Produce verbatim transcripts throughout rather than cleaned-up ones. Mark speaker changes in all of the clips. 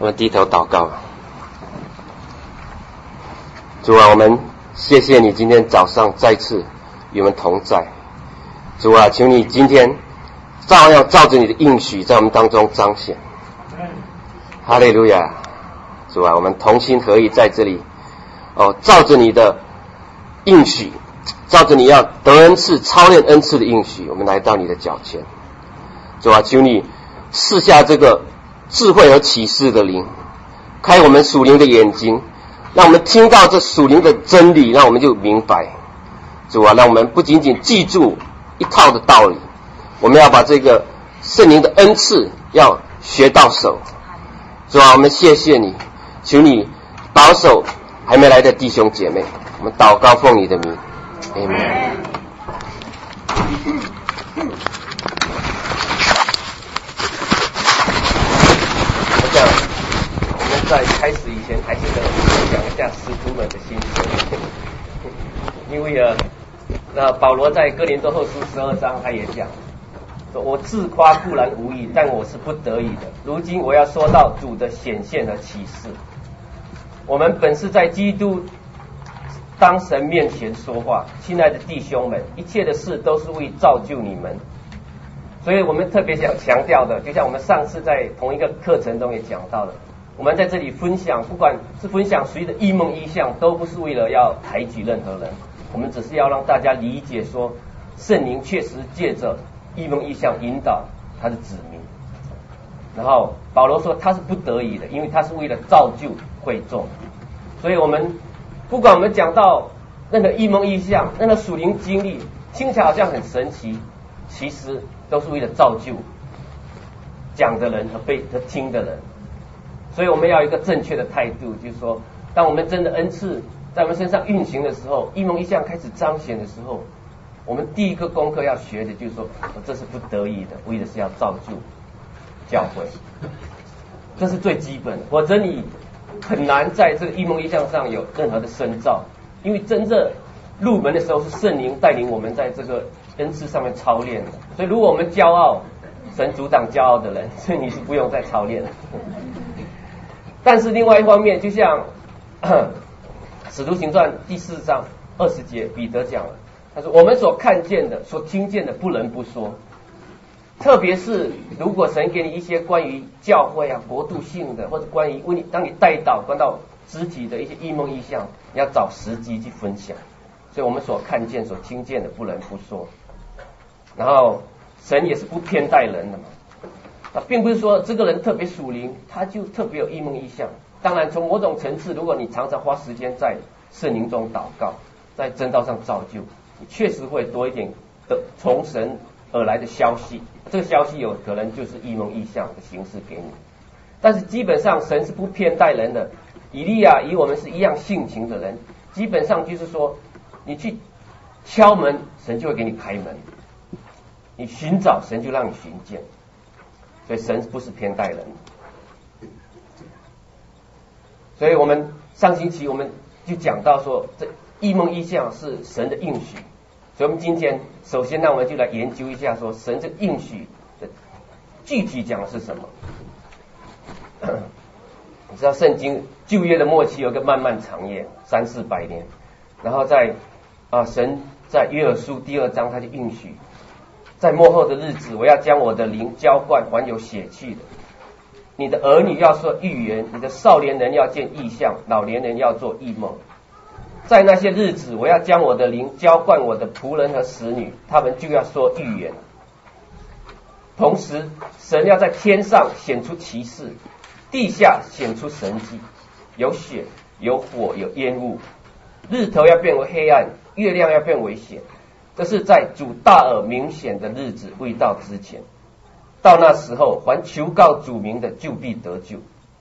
Speaker 1: 我们低头祷告。主啊，我们谢谢你今天早上再次与我们同在。主啊，求你今天照样照着你的应许在我们当中彰显。哈利路亚！主啊，我们同心合意在这里，哦，照着你的应许，照着你要得恩赐、操练恩赐的应许，我们来到你的脚前。主啊，求你赐下这个智慧和启示的灵，开我们属灵的眼睛，让我们听到这属灵的真理，让我们就明白。主啊，让我们不仅仅记住一套的道理，我们要把这个圣灵的恩赐要学到手。主啊，我们谢谢你，求你保守还没来的弟兄姐妹，我们祷告奉你的名 Amen。 我想我们在开始以前还是得讲一下使徒们的心声，因为啊，那保罗在哥林多后书十二章他也讲，我自夸固然无益，但我是不得已的。如今我要说到主的显现和启示。我们本是在基督当神面前说话，亲爱的弟兄们，一切的事都是为造就你们。所以我们特别想强调的，就像我们上次在同一个课程中也讲到的，我们在这里分享，不管是分享谁的异梦异象，都不是为了要抬举任何人，我们只是要让大家理解说，圣灵确实借着异梦异象引导他的子民。然后保罗说他是不得已的，因为他是为了造就会众。所以我们不管我们讲到那个异梦异象，那个属灵经历，听起来好像很神奇，其实都是为了造就讲的人和被和听的人。所以我们要有一个正确的态度，就是说当我们真的恩赐在我们身上运行的时候，异梦异象开始彰显的时候，我们第一个功课要学的就是说，这是不得已的，为的是要造就教会，这是最基本的，否则你很难在这个异梦异象上有任何的深造。因为真正入门的时候是圣灵带领我们在这个恩赐上面操练的，所以如果我们骄傲，神阻挡骄傲的人，所以你是不用再操练了。但是另外一方面，就像使徒行传第四章二十节，彼得讲了，他说我们所看见的所听见的不能不说，特别是如果神给你一些关于教会啊国度性的，或者关于为你当你带导关到肢体的一些异梦异象，你要找时机去分享。所以我们所看见所听见的不能不说。然后神也是不偏待人的嘛，啊，并不是说这个人特别属灵他就特别有异梦异象。当然从某种层次，如果你常常花时间在圣灵中祷告，在真道上造就，你确实会多一点的从神而来的消息，这个消息有可能就是异梦异象的形式给你。但是基本上神是不偏待人的。以利亚与我们是一样性情的人，基本上就是说你去敲门神就会给你开门，你寻找神就让你寻见，所以神不是偏待人。所以我们上星期我们就讲到说，这异梦异象是神的应许。所以我们今天首先呢，我们就来研究一下说神这应许的具体讲的是什么。你知道圣经旧约的末期有个漫漫长夜，三四百年，然后在啊神在约珥书第二章他就应许，在末后的日子，我要将我的灵浇灌还有血气的，你的儿女要说预言，你的少年人要见异象，老年人要做异梦。在那些日子，我要将我的灵浇灌我的仆人和使女，他们就要说预言。同时神要在天上显出奇事，地下显出神迹，有血有火有烟雾，日头要变为黑暗，月亮要变为血。这是在主大而明显的日子未到之前。到那时候，凡求告主名的就必得救。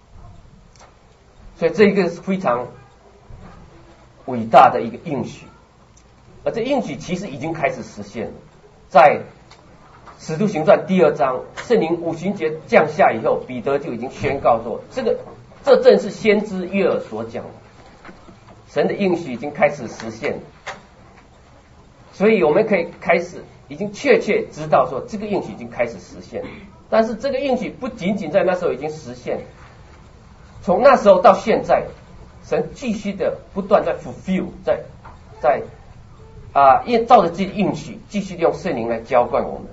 Speaker 1: 所以这个是非常伟大的一个应许，而这应许其实已经开始实现了。在使徒行传第二章，圣灵五旬节降下以后，彼得就已经宣告说，这个这正是先知约珥所讲的，神的应许已经开始实现了。所以我们可以开始已经确切知道说，这个应许已经开始实现了。但是这个应许不仅仅在那时候已经实现， 从那时候到现在，神继续的不断在 fulfill， 在在啊，应、呃、照着自己的应许，继续用圣灵来浇灌我们。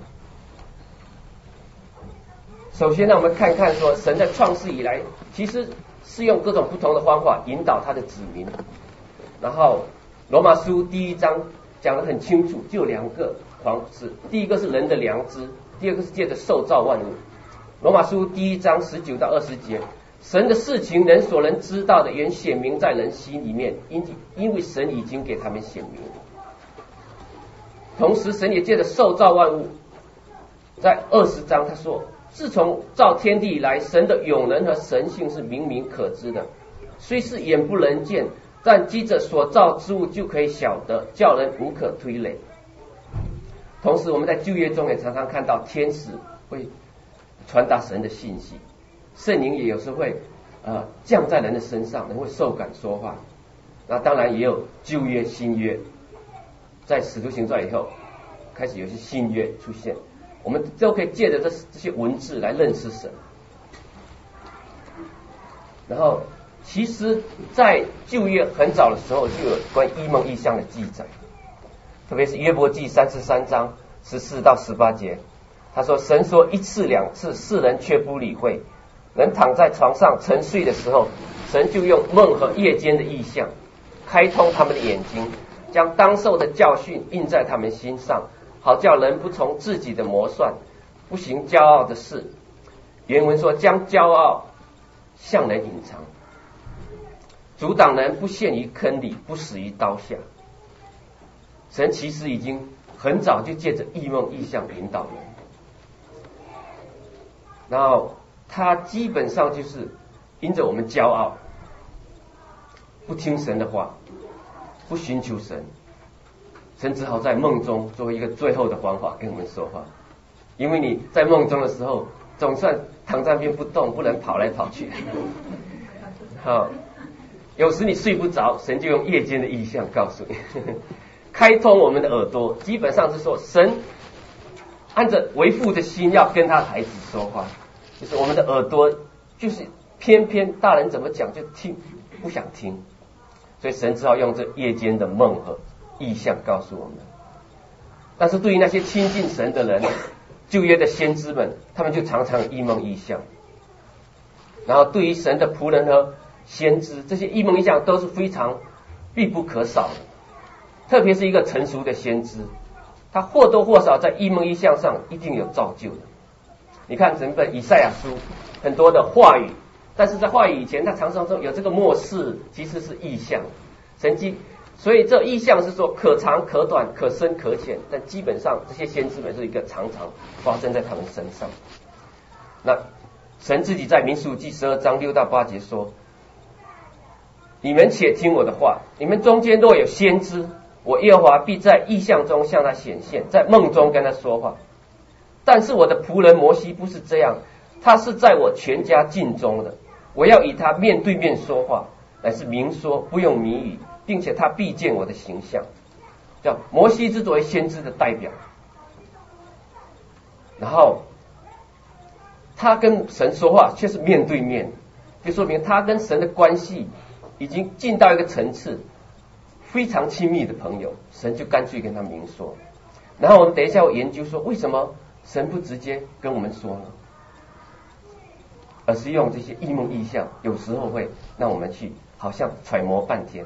Speaker 1: 首先呢，我们看看说，神在创世以来，其实是用各种不同的方法引导他的子民。然后罗马书第一章讲得很清楚，就有两个方式，第一个是人的良知，第二个是借着受造万物。罗马书第一章十九到二十节，神的事情人所能知道的，原显明在人心里面，因因为神已经给他们显明。同时神也借着受造万物，在二十章他说，自从造天地以来，神的永能和神性是明明可知的，虽是眼不能见，但记着所造之物就可以晓得，叫人无可推诿。同时我们在旧约中也常常看到天使会传达神的信息，圣灵也有时会呃降在人的身上，人会受感说话。那当然也有旧约新约，在使徒行传以后开始有些新约出现，我们都可以借着这这些文字来认识神。然后其实在旧约很早的时候就有关异梦异象的记载，特别是约伯记三十三章十四到十八节，他说，神说一次两次，世人却不理会，人躺在床上沉睡的时候，神就用梦和夜间的异象开通他们的眼睛，将当受的教训印在他们心上，好叫人不从自己的谋算，不行骄傲的事。原文说，将骄傲向人隐藏，阻挡人不陷于坑里，不死于刀下。神其实已经很早就借着异梦异象引导人，然后他基本上就是因着我们骄傲，不听神的话，不寻求神，神只好在梦中作为一个最后的方法跟我们说话。因为你在梦中的时候，总算躺在那边不动，不能跑来跑去。好，有时你睡不着，神就用夜间的异象告诉你，开通我们的耳朵，基本上是说神按着为父的心要跟他孩子说话，就是我们的耳朵就是偏偏大人怎么讲就听不想听，所以神只好用这夜间的梦和异象告诉我们。但是对于那些亲近神的人，旧约的先知们，他们就常常有异梦异象。然后对于神的仆人和先知，这些异梦异象都是非常必不可少的。特别是一个成熟的先知，他或多或少在异梦异象上一定有造就的。你看整本以赛亚书很多的话语，但是在话语以前，他常常说有这个末世其实是异象神迹，所以这异象是说可长可短，可深可浅，但基本上这些先知们是一个常常发生在他们身上。那神自己在民数记十二章六到八节说，你们且听我的话，你们中间若有先知，我耶和华必在异象中向他显现，在梦中跟他说话。但是我的仆人摩西不是这样，他是在我全家境中的，我要与他面对面说话，乃是明说，不用谜语，并且他必见我的形象。叫摩西之作为先知的代表，然后他跟神说话却是面对面，就说明他跟神的关系已经进到一个层次，非常亲密的朋友，神就干脆跟他明说。然后我们等一下会研究说，为什么神不直接跟我们说呢？而是用这些异梦异象，有时候会让我们去好像揣摩半天。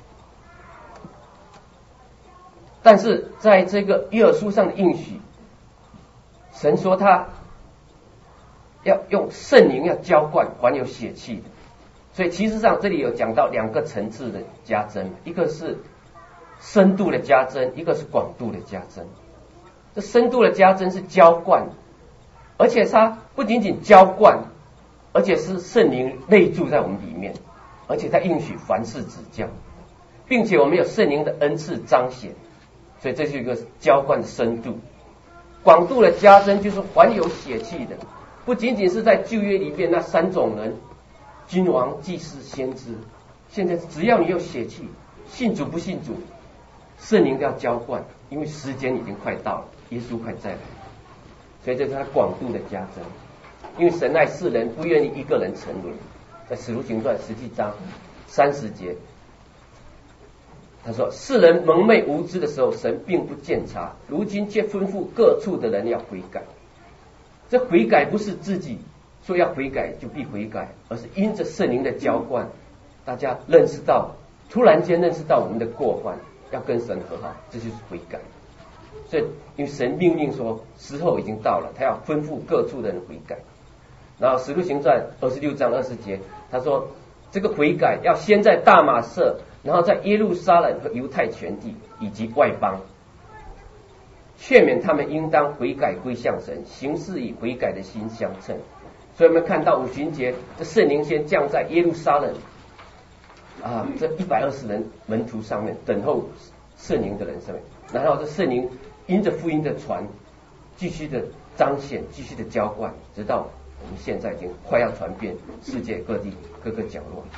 Speaker 1: 但是在这个约珥书上的应许，神说他要用圣灵要浇灌还有血气的，所以其实上这里有讲到两个层次的加增，一个是深度的加增，一个是广度的加增。这深度的加增是浇灌，而且它不仅仅浇灌，而且是圣灵内住在我们里面，而且它应许凡事指教，并且我们有圣灵的恩赐彰显，所以这是一个浇灌的深度。广度的加增就是还有血气的，不仅仅是在旧约里面那三种人，君王、祭司、先知，现在只要你有血气，信主不信主，圣灵都要浇灌，因为时间已经快到了，耶稣快再来，所以这是他广度的加增。因为神爱世人，不愿意一个人沉沦， 在使徒行传十七章三十节，他说：世人蒙昧无知的时候，神并不鉴察，如今却吩咐各处的人要悔改。这悔改不是自己说要悔改就必悔改，而是因着圣灵的浇灌，大家认识到，突然间认识到我们的过犯，要跟神和好，这就是悔改。所以因为神命令说时候已经到了，他要吩咐各处的人悔改。然后使徒行传二十六章二十节，他说这个悔改要先在大马色，然后在耶路撒冷和犹太全地以及外邦，劝勉他们应当悔改归向神，行事以悔改的心相称。所以我们看到五旬节，这圣灵先降在耶路撒冷啊，这一百二十人门徒上面，等候圣灵的人上面，然后这圣灵因着福音的传，继续的彰显，继续的浇灌，直到我们现在已经快要传遍世界各地各个角落。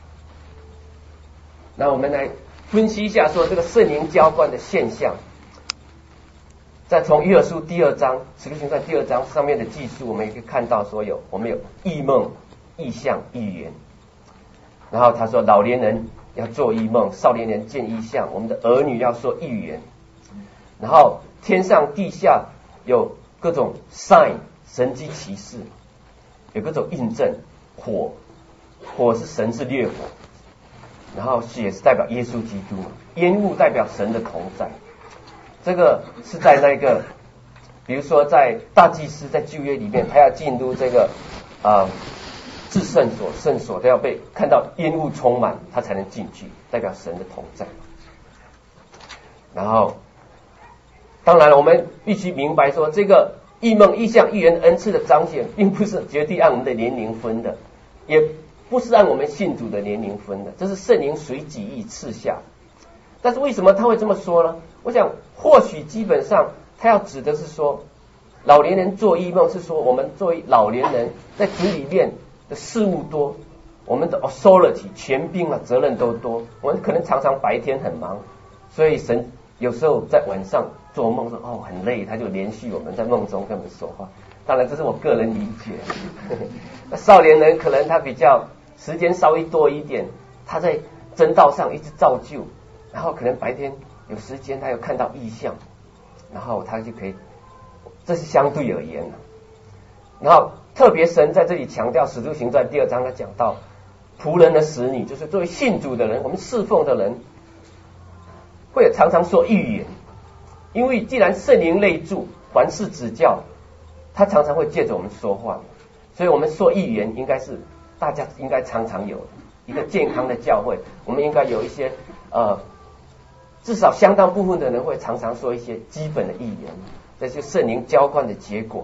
Speaker 1: 那我们来分析一下说这个圣灵浇灌的现象。再从约珥书第二章，使徒行传第二章上面的记述，我们也可以看到说有我们有异梦、异象、预言。然后他说老年人要做异梦，少年人见异象，我们的儿女要说预言。然后天上地下有各种 sign 神迹奇事，有各种印证，火火是神是烈火，然后血是代表耶稣基督，烟雾代表神的同在。这个是在那个比如说在大祭司在旧约里面，他要进入这个啊、呃、至圣所圣所，都要被看到烟雾充满，他才能进去，代表神的同在。然后当然了，我们必须明白说，这个异梦、异象、预言恩赐的彰显，并不是绝对按我们的年龄分的，也不是按我们信主的年龄分的，这是圣灵随己意赐下。但是为什么他会这么说呢？我想或许基本上他要指的是说，老年人做异梦是说我们作为老年人在主里面的事物多，我们的 authority 权柄啊责任都多，我们可能常常白天很忙，所以神有时候在晚上做梦说哦很累，他就连续我们在梦中跟我们说话。当然这是我个人理解。那少年人可能他比较时间稍微多一点，他在真道上一直造就，然后可能白天有时间他又看到异象，然后他就可以，这是相对而言。然后特别神在这里强调使徒行传第二章他讲到仆人的使女，就是作为信主的人，我们侍奉的人会常常说预言，因为既然圣灵内住，凡事指教，他常常会借着我们说话，所以我们说预言应该是大家应该常常有的一个健康的教会，我们应该有一些呃至少相当部分的人会常常说一些基本的预言，这就是圣灵浇灌的结果。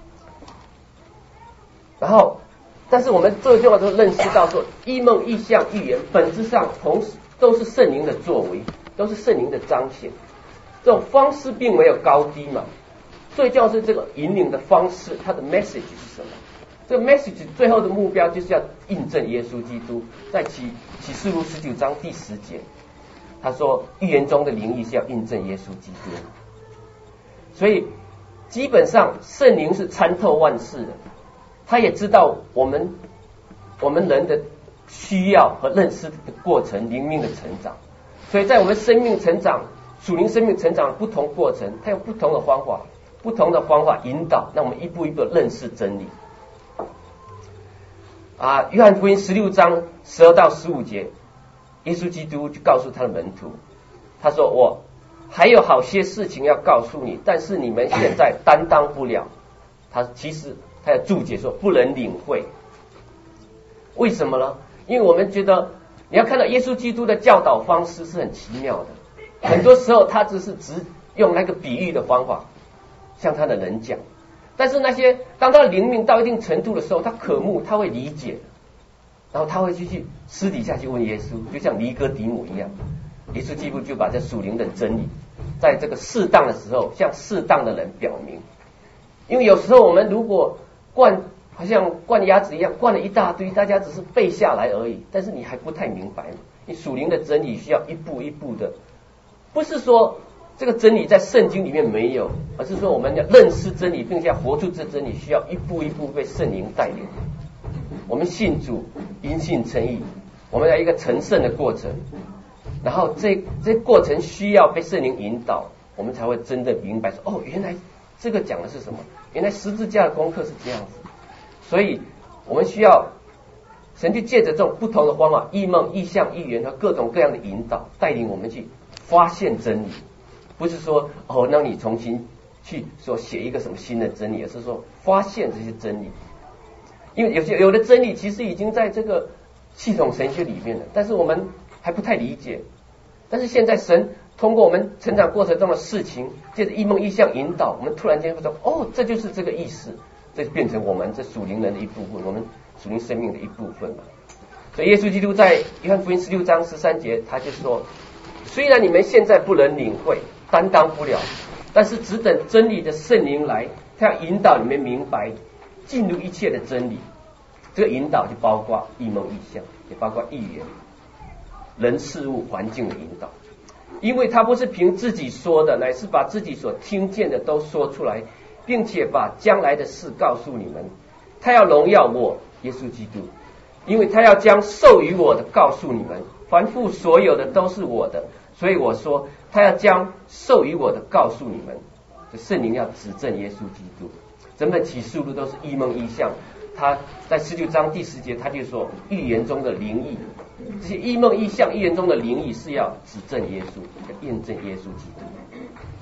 Speaker 1: 然后但是我们最重要的认识到说，异梦、异象、预言本质上同时都是圣灵的作为，都是圣灵的彰显，这种方式并没有高低嘛。最重要是这个引领的方式，它的 message 是什么？这个 message 最后的目标就是要印证耶稣基督。在启启示录十九章第十节，他说预言中的灵意是要印证耶稣基督。所以基本上圣灵是参透万事的，他也知道我们我们人的需要和认识的过程，灵命的成长。所以在我们生命成长、属灵生命成长的不同过程，它有不同的方法，不同的方法引导，让我们一步一步认识真理。啊，约翰福音十六章十二到十五节，耶稣基督就告诉他的门徒，他说：“我还有好些事情要告诉你，但是你们现在担当不了。”他其实他的注解说不能领会，为什么呢？因为我们觉得你要看到耶稣基督的教导方式是很奇妙的，很多时候他只是只用那个比喻的方法向他的人讲，但是那些当他的灵命到一定程度的时候，他渴慕，他会理解，然后他会去去私底下去问耶稣，就像尼哥底母一样，耶稣基督就把这属灵的真理在这个适当的时候向适当的人表明。因为有时候我们如果灌好像灌鸭子一样，灌了一大堆，大家只是背下来而已，但是你还不太明白嘛。你属灵的真理需要一步一步的，不是说这个真理在圣经里面没有，而是说我们要认识真理并且活出这真理，需要一步一步被圣灵带领。我们信主因信称义，我们要一个成圣的过程，然后这这过程需要被圣灵引导，我们才会真的明白说，哦，原来这个讲的是什么？原来十字架的功课是这样子。所以我们需要神去借着这种不同的方法，异梦、异象、异言和各种各样的引导，带领我们去发现真理。不是说哦，让你重新去说写一个什么新的真理，而是说发现这些真理。因为有些有的真理其实已经在这个系统神学里面了，但是我们还不太理解。但是现在神通过我们成长过程中的事情，借着异梦异象引导，我们突然间会说，哦，这就是这个意思，这就变成我们这属灵人的一部分，我们属灵生命的一部分了。所以耶稣基督在约翰福音十六章十三节，他就说，虽然你们现在不能领会，担当不了，但是只等真理的圣灵来，他要引导你们明白，进入一切的真理。这个引导就包括异梦异象，也包括预言，人事物环境的引导。因为他不是凭自己说的，乃是把自己所听见的都说出来，并且把将来的事告诉你们。他要荣耀我耶稣基督，因为他要将授予我的告诉你们。凡父所有的都是我的，所以我说他要将授予我的告诉你们。这圣灵要指证耶稣基督，整本启示录都是异梦异象。他在十九章第十节他就说，预言中的灵意，这些异梦异象预言中的灵意是要指证耶稣，要验证耶稣基督。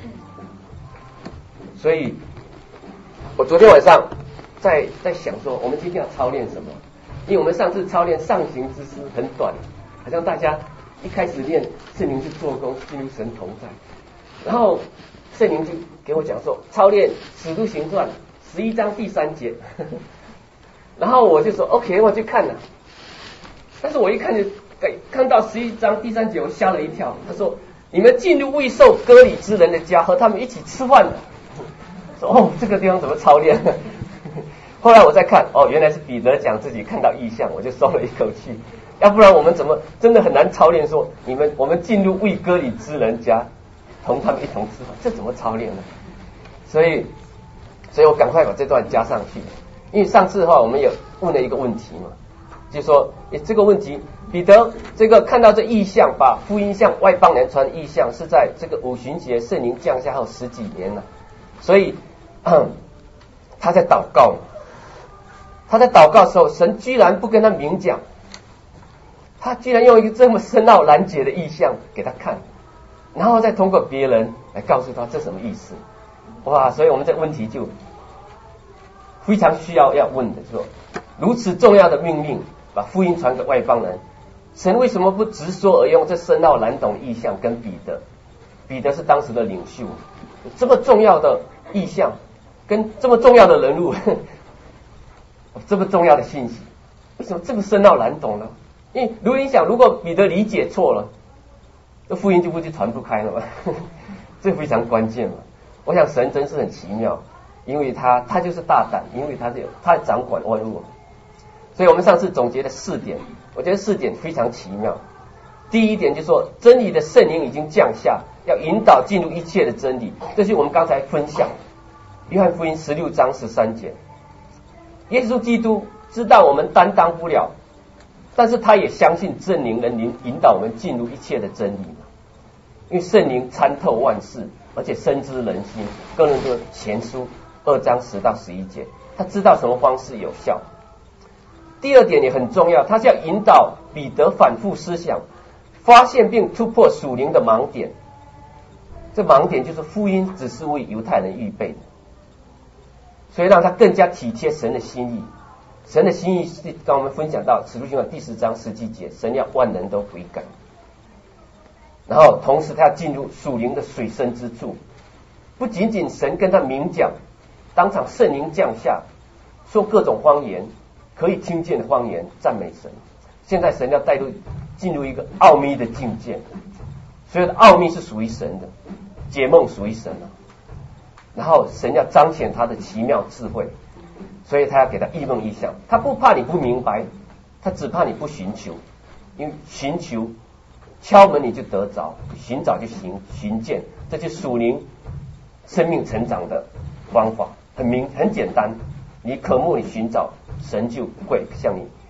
Speaker 1: 所以我昨天晚上在在想说，我们今天要操练什么？因为我们上次操练上行之诗很短，好像大家一开始练圣灵去做工，进入神同在，然后圣灵就给我讲说，操练使徒行传十一章第三节，呵呵，然后我就说 OK， 我去看了，但是我一看就看到十一章第三节，我吓了一跳。他说，你们进入未受割礼之人的家，和他们一起吃饭了。说哦，这个地方怎么操练？后来我再看，哦，原来是彼得讲自己看到异象，我就松了一口气。要不然我们怎么真的很难操练说，你们我们进入未割礼之人家，同他们一同吃饭，这怎么操练呢？所以，所以我赶快把这段加上去。因为上次的话，我们有问了一个问题嘛，就说这个问题，彼得这个看到这异象，把福音向外邦人传异象，是在这个五旬节圣灵降下后十几年了，所以、嗯、他在祷告，他在祷告的时候，神居然不跟他明讲，他居然用一个这么深奥难解的异象给他看，然后再通过别人来告诉他这什么意思。哇，所以我们这个问题就非常需要要问的，说如此重要的命令，把福音传给外邦人，神为什么不直说而用这深奥难懂的意象跟彼得？彼得是当时的领袖，这么重要的意象跟这么重要的人物，这么重要的信息，为什么这么深奥难懂呢？因为如果你想，如果彼得理解错了，这福音就不就传不开了嘛，这非常关键嘛。我想神真是很奇妙，因为他他就是大胆，因为他是有他掌管万物。所以我们上次总结了四点，我觉得四点非常奇妙。第一点就是说，真理的圣灵已经降下，要引导进入一切的真理，这是我们刚才分享约翰福音十六章十三节。耶稣基督知道我们担当不了，但是他也相信圣灵能引引导我们进入一切的真理，因为圣灵参透万事，而且深知人心。哥林多前书二章十到十一节，他知道什么方式有效。第二点也很重要，他是要引导彼得反复思想，发现并突破属灵的盲点。这盲点就是福音只是为犹太人预备的，所以让他更加体贴神的心意。神的心意是跟我们分享到使徒行传第十章十七节，神要万人都悔改，然后同时他要进入属灵的水深之处，不仅仅神跟他明讲，当场圣灵降下，说各种方言，可以听见的方言，赞美神。现在神要带入进入一个奥秘的境界，所有的奥秘是属于神的，解梦属于神的，然后神要彰显他的奇妙智慧，所以他要给他异梦异象。他不怕你不明白，他只怕你不寻求，因为寻求敲门你就得着，寻找就寻寻见，这就是属灵生命成长的方法，很明很简单。你渴慕你寻找，神就会向你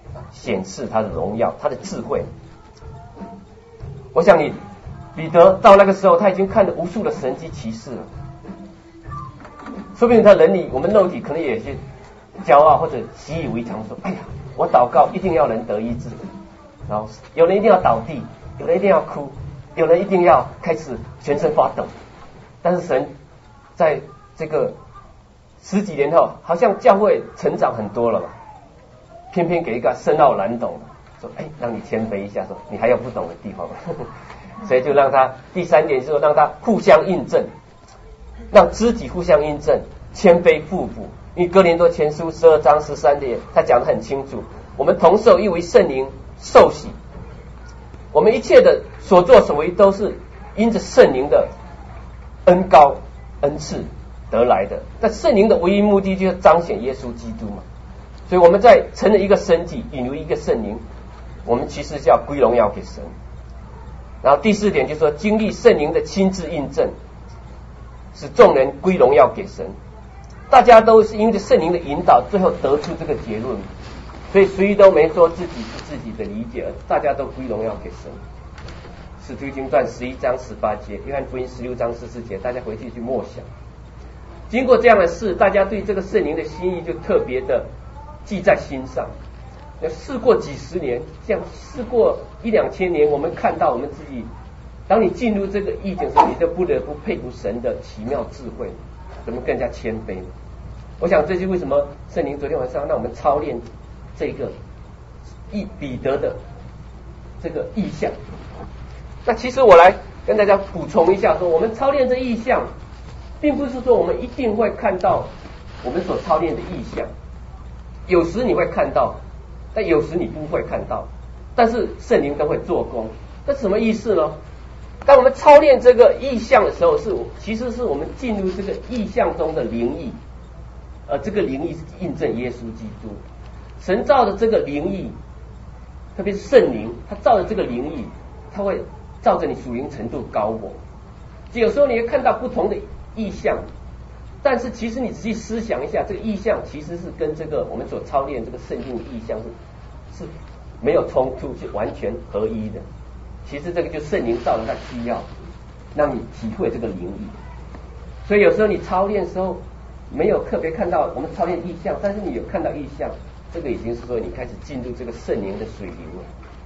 Speaker 1: 显示他的荣耀，他的智慧。我想你彼得到那个时候，他已经看了无数的神迹奇事了，说不定他人里我们肉体可能也有些骄傲或者习以为常，说哎呀，我祷告一定要人得医治，然后有人一定要倒地，有人一定要哭，有人一定要开始全身发抖。但是神在这个十几年后，好像教会成长很多了吧，偏偏给一个深奥难懂，说哎，让你谦卑一下，说你还有不懂的地方，所以就让他第三点就是说让他互相印证，让肢体互相印证，谦卑互补。因为哥林多前书十二章十三节他讲得很清楚，我们同受一位圣灵受洗，我们一切的所作所为都是因着圣灵的恩膏恩赐得来的。但圣灵的唯一目的就是彰显耶稣基督嘛，所以我们在成了一个身体，引入一个圣灵，我们其实是要归荣耀给神。然后第四点就是说，经历圣灵的亲自印证，使众人归荣耀给神。大家都是因着圣灵的引导，最后得出这个结论，所以谁都没说自己是自己的理解，大家都归荣耀给神。使徒行传十一章十八节，约翰福音十六章十四节，大家回去去默想。经过这样的事，大家对这个圣灵的心意就特别的记在心上。要试过几十年，这样试过一两千年，我们看到我们自己，当你进入这个意境的时候，你就不得不佩服神的奇妙智慧，怎么更加谦卑。我想这是为什么圣灵昨天晚上让我们操练这个以彼得的这个意象。那其实我来跟大家补充一下，说我们操练这意象，并不是说我们一定会看到我们所操练的意象，有时你会看到，但有时你不会看到，但是圣灵都会做工。这什么意思呢？当我们操练这个意象的时候，是其实是我们进入这个意象中的灵意，而这个灵意是印证耶稣基督。神造的这个灵意，特别是圣灵，他造的这个灵意，他会照着你属灵程度高我。有时候你会看到不同的意象，但是其实你仔细思想一下，这个意象其实是跟这个我们所操练这个圣经的意象是是没有冲突，是完全合一的。其实这个就圣灵造的，他需要让你体会这个灵意。所以有时候你操练的时候没有特别看到我们操练意象，但是你有看到意象，这个已经是说你开始进入这个圣灵的水灵了。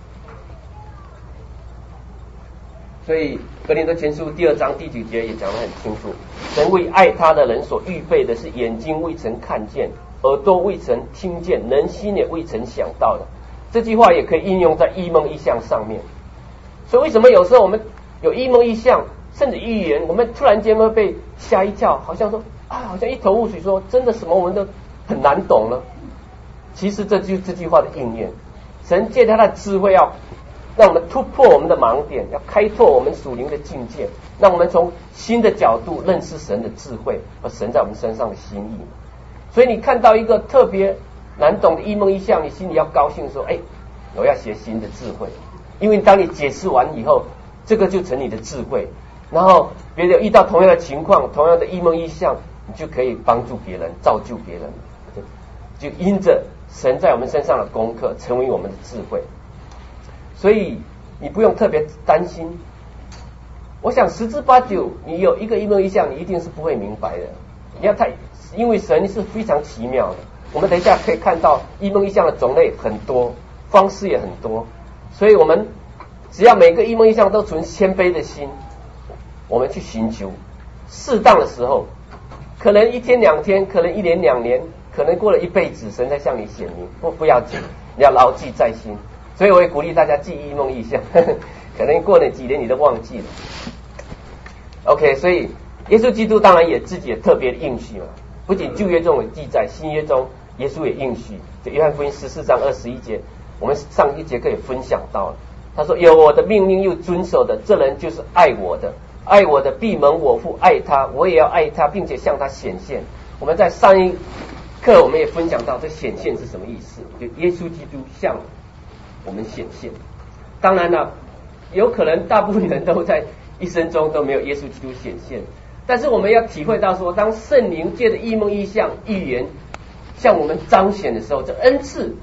Speaker 1: 所以哥林多前书第二章第九节也讲得很清楚，神为爱他的人所预备的是眼睛未曾看见，耳朵未曾听见，人心也未曾想到的。这句话也可以应用在异梦异象上面。所以为什么有时候我们有异梦异象甚至预言，我们突然间会被吓一跳，好像说啊，好像一头雾水，说真的什么我们都很难懂了。其实这就是这句话的应验，神借他的智慧要让我们突破我们的盲点，要开拓我们属灵的境界，让我们从新的角度认识神的智慧和神在我们身上的心意。所以你看到一个特别难懂的异梦异象，你心里要高兴说，哎，我要学新的智慧。因为当你解释完以后，这个就成你的智慧，然后别人遇到同样的情况，同样的异梦异象，你就可以帮助别人，造就别人，就因着神在我们身上的功课成为我们的智慧。所以你不用特别担心，我想十之八九你有一个异梦异象，你一定是不会明白的。你要太，因为神是非常奇妙的，我们等一下可以看到异梦异象的种类很多，方式也很多。所以我们只要每个异梦异象都存谦卑的心，我们去寻求，适当的时候，可能一天两天，可能一年两年，可能过了一辈子，神才向你显明，不不要紧，你要牢记在心。所以我也鼓励大家记异梦异象，呵呵，可能过了几年你都忘记了。OK， 所以耶稣基督当然也自己也特别的应许嘛，不仅旧约中有记载，新约中耶稣也应许。就约翰福音十四章二十一节，我们上一节课也分享到了，他说有我的命令又遵守的，这人就是爱我的，爱我的必蒙我父爱他，我也要爱他，并且向他显现。我们在上一课我们也分享到这显现是什么意思，就耶稣基督向我们显现。当然了，有可能大部分人都在一生中都没有耶稣基督显现，但是我们要体会到说，当圣灵借着异梦异象预言向我们彰显的时候，这恩赐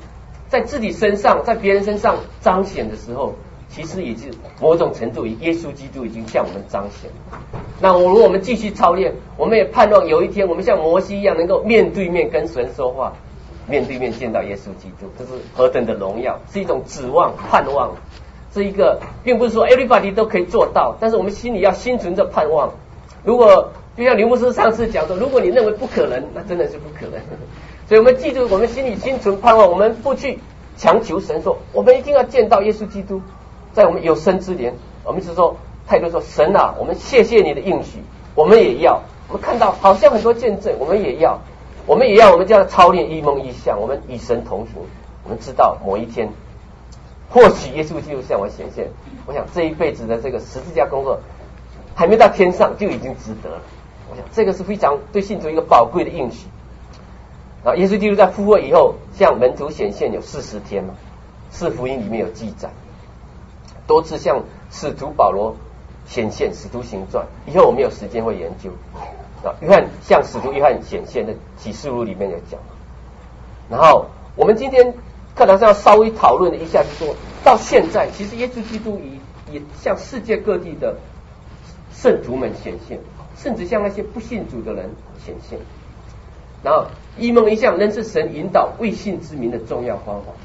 Speaker 1: 在自己身上，在别人身上彰显的时候，其实也是某种程度，耶稣基督已经向我们彰显。那我如果我们继续操练，我们也盼望有一天，我们像摩西一样，能够面对面跟神说话，面对面见到耶稣基督，这是何等的荣耀，是一种指望、盼望，是一个，并不是说 everybody 都可以做到，但是我们心里要心存着盼望。如果就像刘牧师上次讲说，如果你认为不可能，那真的是不可能。所以我们记住，我们心里心存盼望，我们不去强求神说，我们一定要见到耶稣基督，在我们有生之年，我们是说态度说，神啊，我们谢谢你的应许，我们也要。我们看到好像很多见证，我们也要，我们也要，我们就要操练异梦异象，我们与神同行。我们知道某一天，或许耶稣基督向我显现。我想这一辈子的这个十字架工作，还没到天上就已经值得了。我想这个是非常对信徒一个宝贵的应许。然后耶稣基督在复活以后向门徒显现有四十天嘛，四福音里面有记载，多次向使徒保罗显现，使徒行传，以后我们有时间会研究。啊，约翰向使徒约翰显现的启示录里面有讲。然后我们今天课堂上要稍微讨论的一下，就是说到现在，其实耶稣基督也也向世界各地的圣徒们显现，甚至向那些不信主的人显现。然后异梦异象仍是神引导未信之民的重要方法。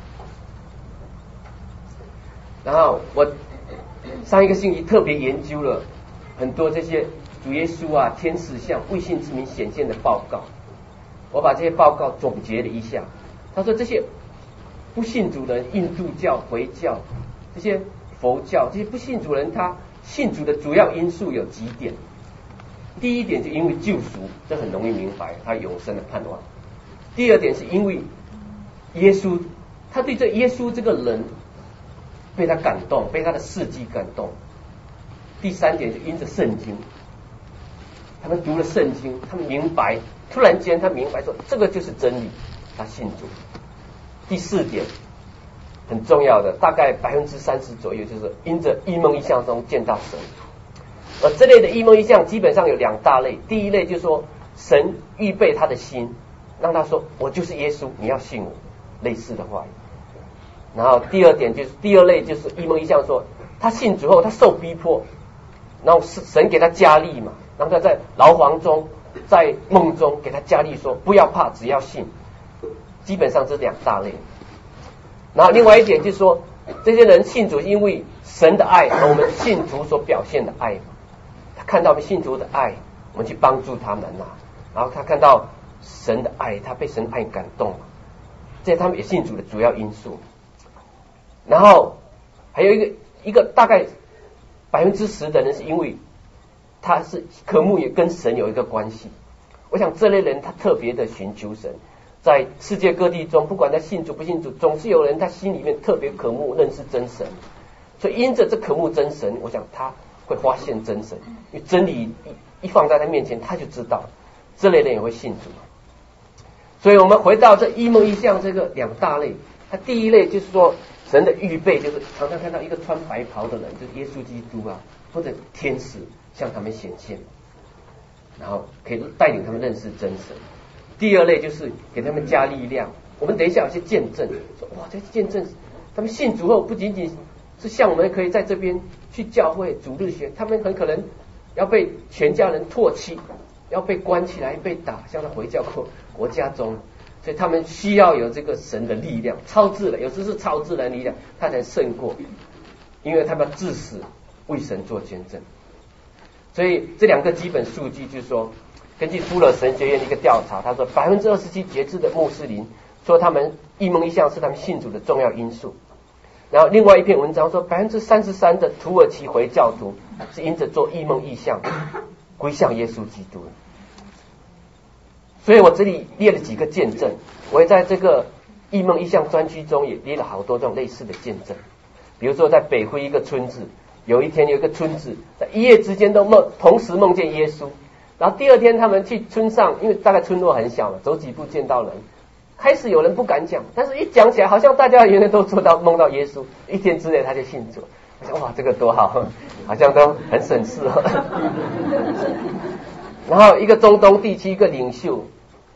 Speaker 1: 然后我上一个星期特别研究了很多这些主耶稣啊、天使向未信之民显现的报告，我把这些报告总结了一下。他说这些不信主的人，印度教、回教、这些佛教，这些不信主人，他信主的主要因素有几点。第一点就因为救赎，这很容易明白，他永生的盼望。第二点是因为耶稣，他对这耶稣这个人被他感动，被他的事迹感动。第三点就因着圣经，他们读了圣经，他们明白，突然间他明白说这个就是真理，他信主。第四点很重要的，大概百分之三十左右，就是因着异梦异象中见到神。而这类的异梦异象基本上有两大类，第一类就是说神预备他的心，让他说我就是耶稣，你要信我，类似的话语。然后第二点就是第二类就是异梦异象说他信主后他受逼迫，然后神给他加力嘛，让他在牢房中在梦中给他加力说不要怕，只要信。基本上这两大类。然后另外一点就是说这些人信主因为神的爱和我们信徒所表现的爱嘛，他看到我们信徒的爱，我们去帮助他们啊，然后他看到神的爱，他被神的爱感动，这是他们也信主的主要因素。然后还有一个一个大概百分之十的人是因为他是渴慕也跟神有一个关系。我想这类人他特别的寻求神，在世界各地中，不管他信主不信主，总是有人他心里面特别渴慕认识真神，所以因着这渴慕真神，我想他会发现真神，因为真理一放在他面前，他就知道，这类人也会信主。所以我们回到这异梦异象这个两大类，他第一类就是说神的预备，就是常常看到一个穿白袍的人，就是耶稣基督啊，或者天使向他们显现，然后可以带领他们认识真神。第二类就是给他们加力量。我们等一下有些见证，说哇，这些见证，他们信主后不仅仅是像我们可以在这边去教会主日学，他们很可能要被全家人唾弃，要被关起来被打，像他回教国国家中，所以他们需要有这个神的力量，超自然，有时是超自然力量，他才胜过，因为他们要至死为神做见证。所以这两个基本数据就是说，根据富勒神学院的一个调查，他说百分之二十七节制的穆斯林说他们异梦异象是他们信主的重要因素。然后另外一篇文章说百分之三十三的土耳其回教徒是因着做异梦异象归向耶稣基督。所以我这里列了几个见证，我也在这个异梦异象专区中也列了好多这种类似的见证。比如说在北非一个村子，有一天有一个村子在一夜之间都梦同时梦见耶稣，然后第二天他们去村上，因为大概村落很小嘛，走几步见到人，开始有人不敢讲，但是一讲起来好像大家原来都做到梦到耶稣，一天之内他就信主。我想哇，这个多好，好像都很省事哦。然后一个中东地区一个领袖，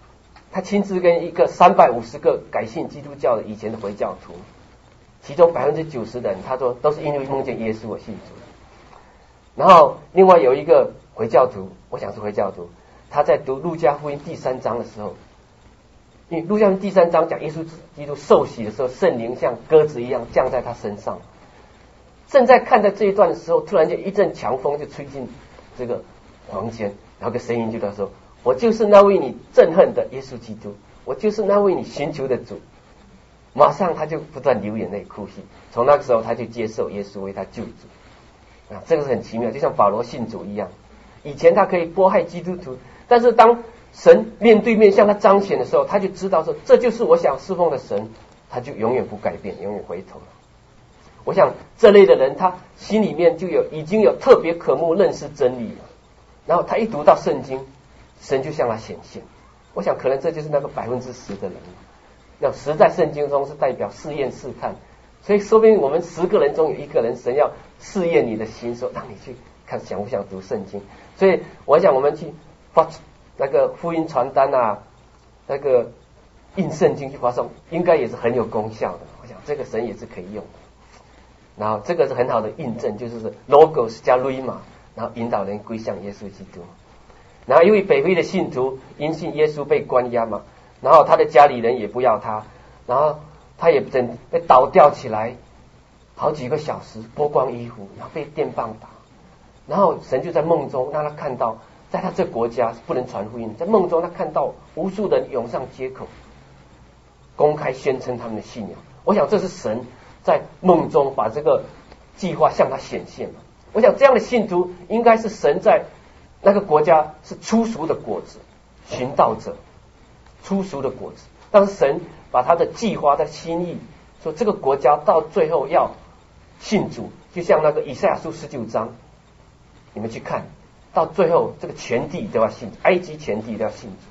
Speaker 1: 他亲自跟一个三百五十个改信基督教的以前的回教徒，其中百分之九十的人，他说都是因为梦见耶稣而信主。然后另外有一个回教徒，我想是回教徒，他在读路加福音第三章的时候，因为路加福音第三章讲耶稣基督受洗的时候，圣灵像鸽子一样降在他身上。正在看在这一段的时候，突然间一阵强风就吹进这个房间，然后个声音就在说：“我就是那位你憎恨的耶稣基督，我就是那位你寻求的主。”马上他就不断流眼泪哭泣。从那个时候他就接受耶稣为他救主啊，这个是很奇妙，就像保罗信主一样。以前他可以迫害基督徒，但是当神面对面向他彰显的时候，他就知道说这就是我想侍奉的神，他就永远不改变，永远回头了。我想这类的人，他心里面就有已经有特别渴慕认识真理了，然后他一读到圣经，神就向他显现。我想可能这就是那个百分之十的人，那十在圣经中是代表试验试探，所以说不定我们十个人中有一个人，神要试验你的心，说让你去看想不想读圣经。所以我想我们去发那个福音传单啊，那个印圣经去发送，应该也是很有功效的。我想这个神也是可以用的。然后这个是很好的印证，就是 logos 加 rhema， 然后引导人归向耶稣基督。然后因为北非的信徒因信耶稣被关押嘛，然后他的家里人也不要他，然后他也整被倒吊起来好几个小时，剥光衣服，然后被电棒打。然后神就在梦中让他看到，在他这国家不能传福音，在梦中他看到无数人涌上街口，公开宣称他们的信仰。我想这是神在梦中把这个计划向他显现了。我想这样的信徒应该是神在那个国家是初熟的果子，寻道者，初熟的果子。但是神把他的计划的心意，说这个国家到最后要信主，就像那个以赛亚书十九章，你们去看到最后这个全地都要信，埃及全地都要信主。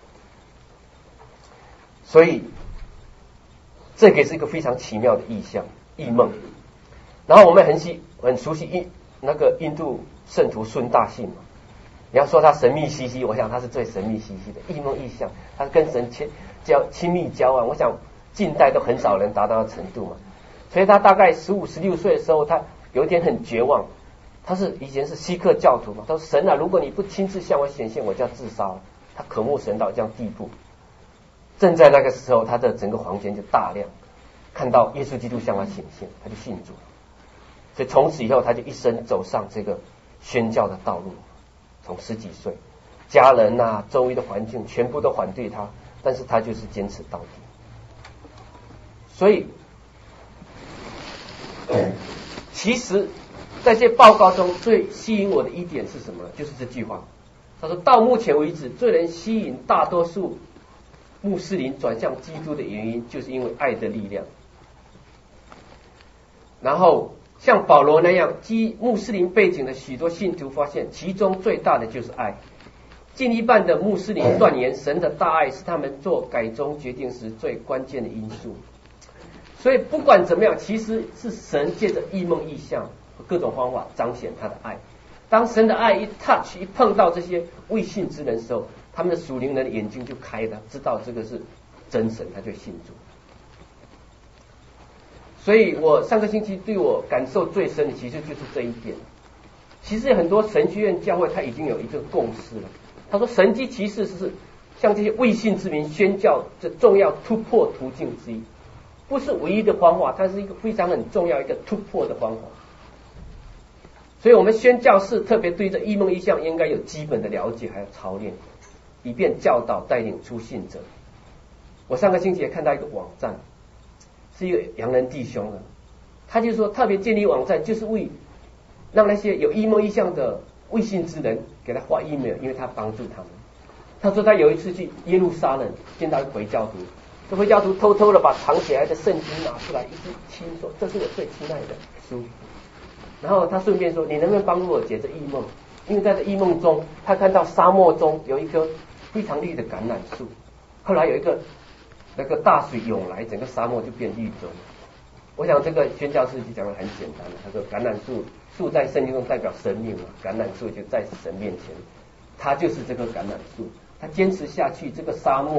Speaker 1: 所以这个是一个非常奇妙的意象异梦。然后我们很熟很熟悉印那个印度圣徒孙大信嘛，你要说他神秘兮兮，我想他是最神秘兮兮的异梦异象，他跟神亲交亲密交往，我想近代都很少人达到的程度嘛。所以他大概十五十六岁的时候，他有一天很绝望，他是以前是锡克教徒嘛，他说神啊，如果你不亲自向我显现，我就要自杀了。他渴慕神到这样地步。正在那个时候，他的整个房间就大亮，看到耶稣基督向他显现，他就信主了。所以从此以后，他就一生走上这个宣教的道路。从十几岁，家人啊，周围的环境全部都反对他，但是他就是坚持到底。所以，其实在这些报告中最吸引我的一点是什么？就是这句话，他说到目前为止，最能吸引大多数穆斯林转向基督的原因，就是因为爱的力量。然后像保罗那样基穆斯林背景的许多信徒发现，其中最大的就是爱。近一半的穆斯林断言，神的大爱是他们做改宗决定时最关键的因素。所以不管怎么样，其实是神借着异梦异象和各种方法彰显他的爱。当神的爱一 touch 一碰到这些未信之人的时候，他们的属灵人的眼睛就开了，知道这个是真神，他就信主。所以我上个星期对我感受最深的其实就是这一点。其实很多神学院教会他已经有一个共识了，他说神迹奇事是向这些未信之民宣教这重要突破途径之一，不是唯一的方法，它是一个非常很重要一个突破的方法。所以我们宣教士特别对这异梦异象应该有基本的了解还有操练，以便教导带领出信者。我上个星期也看到一个网站，是一个洋人弟兄的，他就说特别建立网站就是为让那些有异梦异象的未信之人给他发 email， 因为他帮助他们。他说他有一次去耶路撒冷见到一个回教徒，这回教徒偷偷的把藏起来的圣经拿出来，一直亲说这是我最亲爱的书。然后他顺便说你能不能帮助我解这异梦，因为在这异梦中他看到沙漠中有一棵非常绿的橄榄树，后来有一个那个大水涌来，整个沙漠就变绿洲。我想这个宣教士就讲得很简单了，他说橄榄树树在圣经中代表生命嘛，橄榄树就在神面前，他就是这棵橄榄树，他坚持下去，这个沙漠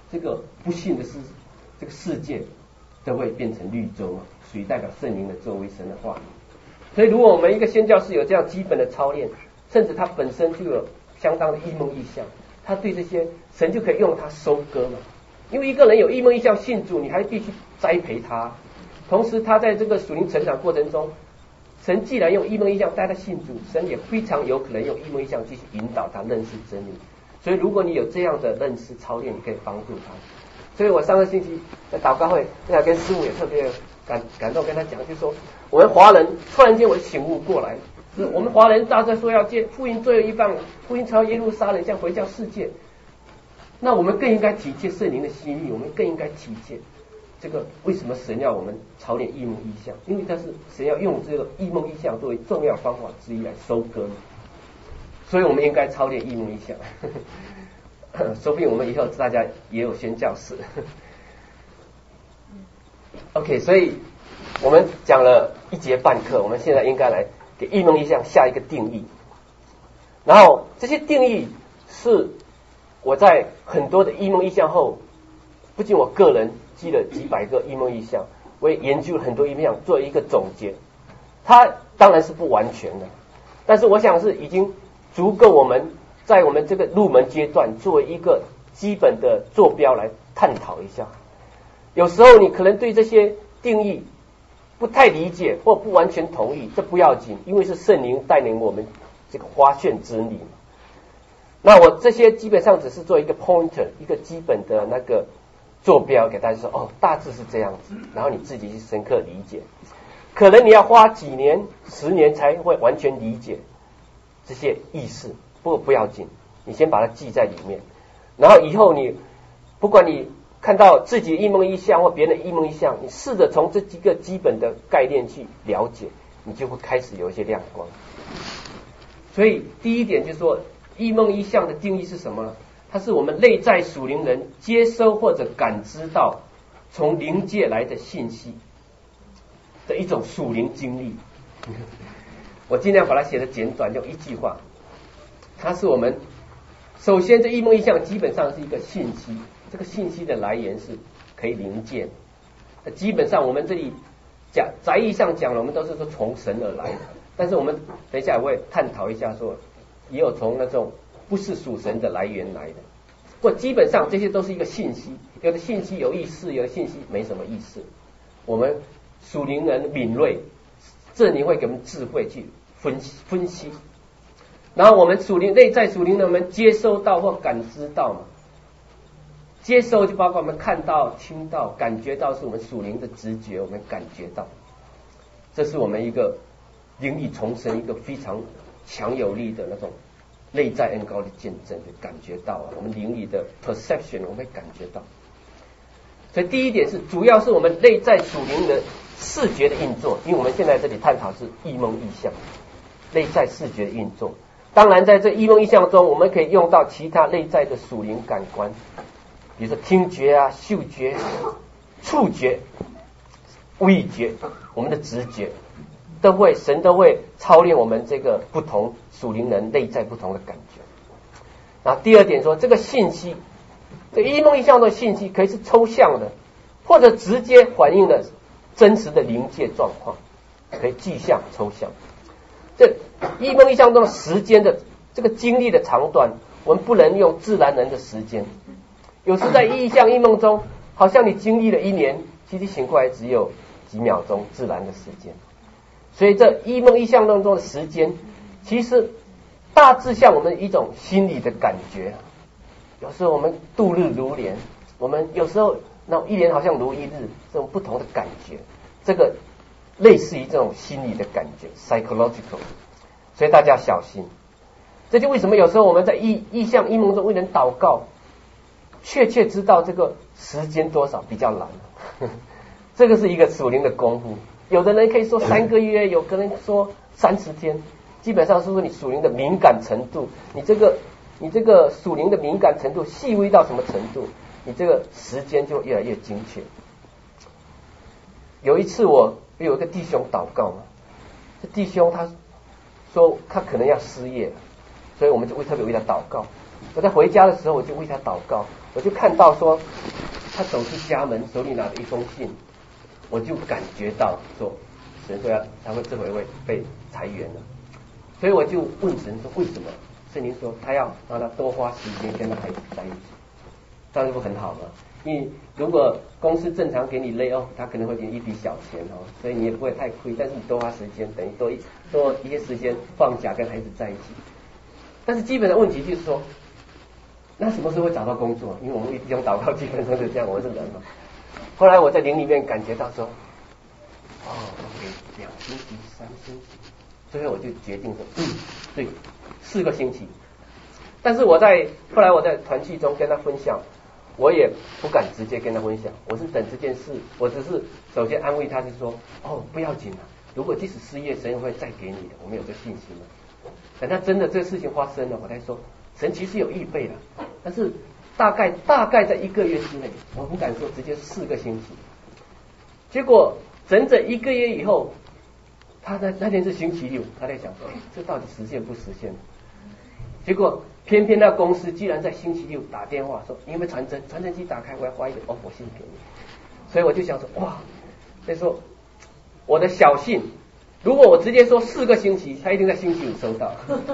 Speaker 1: 这个不幸的是，这个世界都会变成绿洲嘛，属于代表圣灵的作为神的话语。所以如果我们一个宣教士有这样基本的操练，甚至他本身就有相当的异梦异象，他对这些神就可以用他收割嘛。因为一个人有异梦异象信主，你还必须栽培他，同时他在这个属灵成长过程中，神既然用异梦异象带他信主，神也非常有可能用异梦异象继续引导他认识真理。所以如果你有这样的认识操练，你可以帮助他。所以我上个星期在祷告会，那跟师母也特别感感动，跟他讲，就说我们华人突然间我醒悟过来，是我们华人大家说要接福音最后一棒，福音朝耶路撒冷，像回教世界。那我们更应该体贴圣灵的心意，我们更应该体贴这个为什么神要我们操练异梦异象？因为他是神要用这个异梦异象作为重要方法之一来收割，所以我们应该操练异梦异象。说不定我们以后大家也有宣教士。OK， 所以我们讲了一节半课，我们现在应该来给异梦异象下一个定义。然后这些定义是我在很多的异梦异象后，不仅我个人记了几百个异梦异象，我也研究了很多异梦异象，做一个总结。它当然是不完全的，但是我想是已经足够我们在我们这个入门阶段作为一个基本的坐标来探讨一下。有时候你可能对这些定义不太理解或不完全同意，这不要紧，因为是圣灵带领我们这个发现真理。那我这些基本上只是做一个 pointer， 一个基本的那个坐标给大家说，哦，大致是这样子，然后你自己去深刻理解。可能你要花几年、十年才会完全理解这些意思，不过不要紧，你先把它记在里面，然后以后你不管你看到自己的异梦异象或别人的异梦异象，你试着从这几个基本的概念去了解，你就会开始有一些亮光。所以第一点就是说，异梦异象的定义是什么呢？它是我们内在属灵人接收或者感知到从灵界来的信息的一种属灵经历。我尽量把它写的简短，用一句话，它是我们首先这异梦异象基本上是一个信息，这个信息的来源是可以灵界的。基本上我们这里讲窄义上讲了，我们都是说从神而来的，但是我们等一下也会探讨一下说，也有从那种不是属神的来源来的。或基本上这些都是一个信息，有的信息有意思，有的信息没什么意思。我们属灵人敏锐，圣灵会给我们智慧去分析分析。然后我们属灵内在属灵人们接收到或感知到嘛，接收就包括我们看到、听到、感觉到，是我们属灵的直觉，我们感觉到，这是我们一个灵力重生一个非常强有力的那种内在恩膏的见证，就感觉到啊，我们灵里的 perception 我们会感觉到。所以第一点是主要是我们内在属灵的视觉的运作，因为我们现在这里探讨是异梦异象，内在视觉的运作。当然在这异梦异象中，我们可以用到其他内在的属灵感官，比如说听觉啊、嗅觉、触觉、味觉，我们的直觉都会，神都会操练我们这个不同属灵人内在不同的感觉。然后第二点说，这个信息，这异梦异象的信息可以是抽象的，或者直接反映了真实的灵界状况，可以具象抽象。这异梦异象中的时间的这个经历的长短，我们不能用自然人的时间。有时在异象异梦中，好像你经历了一年，其实醒过来只有几秒钟自然的时间。所以这异梦异象当中的时间，其实大致像我们一种心理的感觉。有时候我们度日如年，我们有时候那一年好像如一日，这种不同的感觉，这个类似于这种心理的感觉 psychological， 所以大家小心。这就为什么有时候我们在异异象异梦中为人祷告，确切知道这个时间多少比较难。这个是一个属灵的功夫，有的人可以说三个月，有个人说三十天，基本上是说你属灵的敏感程度，你这个你这个属灵的敏感程度细微到什么程度，你这个时间就越来越精确。有一次我有一个弟兄祷告嘛，这弟兄他说他可能要失业，所以我们就会特别为他祷告。 我在回家的时候，我就为他祷告，我就看到说，他走出家门，手里拿着一封信，我就感觉到说，神说要他会这回会被裁员了，所以我就问神说为什么？圣灵说他要让他多花时间跟他孩子在一起，这样不很好吗？因为如果公司正常给你 lay off， 他可能会给你一笔小钱哦，所以你也不会太亏，但是你多花时间，等于多一多一些时间放假跟孩子在一起。但是基本的问题就是说，那什么时候会找到工作？因为我们一用祷告基本上是这样，我是人嘛。后来我在灵里面感觉到说，哦 ，OK， 两星期、三星期，最后我就决定说，嗯，对，四个星期。但是我在后来我在团契中跟他分享，我也不敢直接跟他分享，我是等这件事，我只是首先安慰他，是说，哦，不要紧了，如果即使失业，神会再给你的，我们有这信心了。等他真的这事情发生了，我才说，神其实有预备了，但是大概大概在一个月之内，我不敢说直接四个星期。结果整整一个月以后，他在那天是星期六，他在想说，哎，这到底实现不实现？结果偏偏那公司居然在星期六打电话说，你有没有传真？传真机打开，我要发一个 offer 信给你。所以我就想说，哇，所以说我的小信，如果我直接说四个星期，他一定在星期五收到。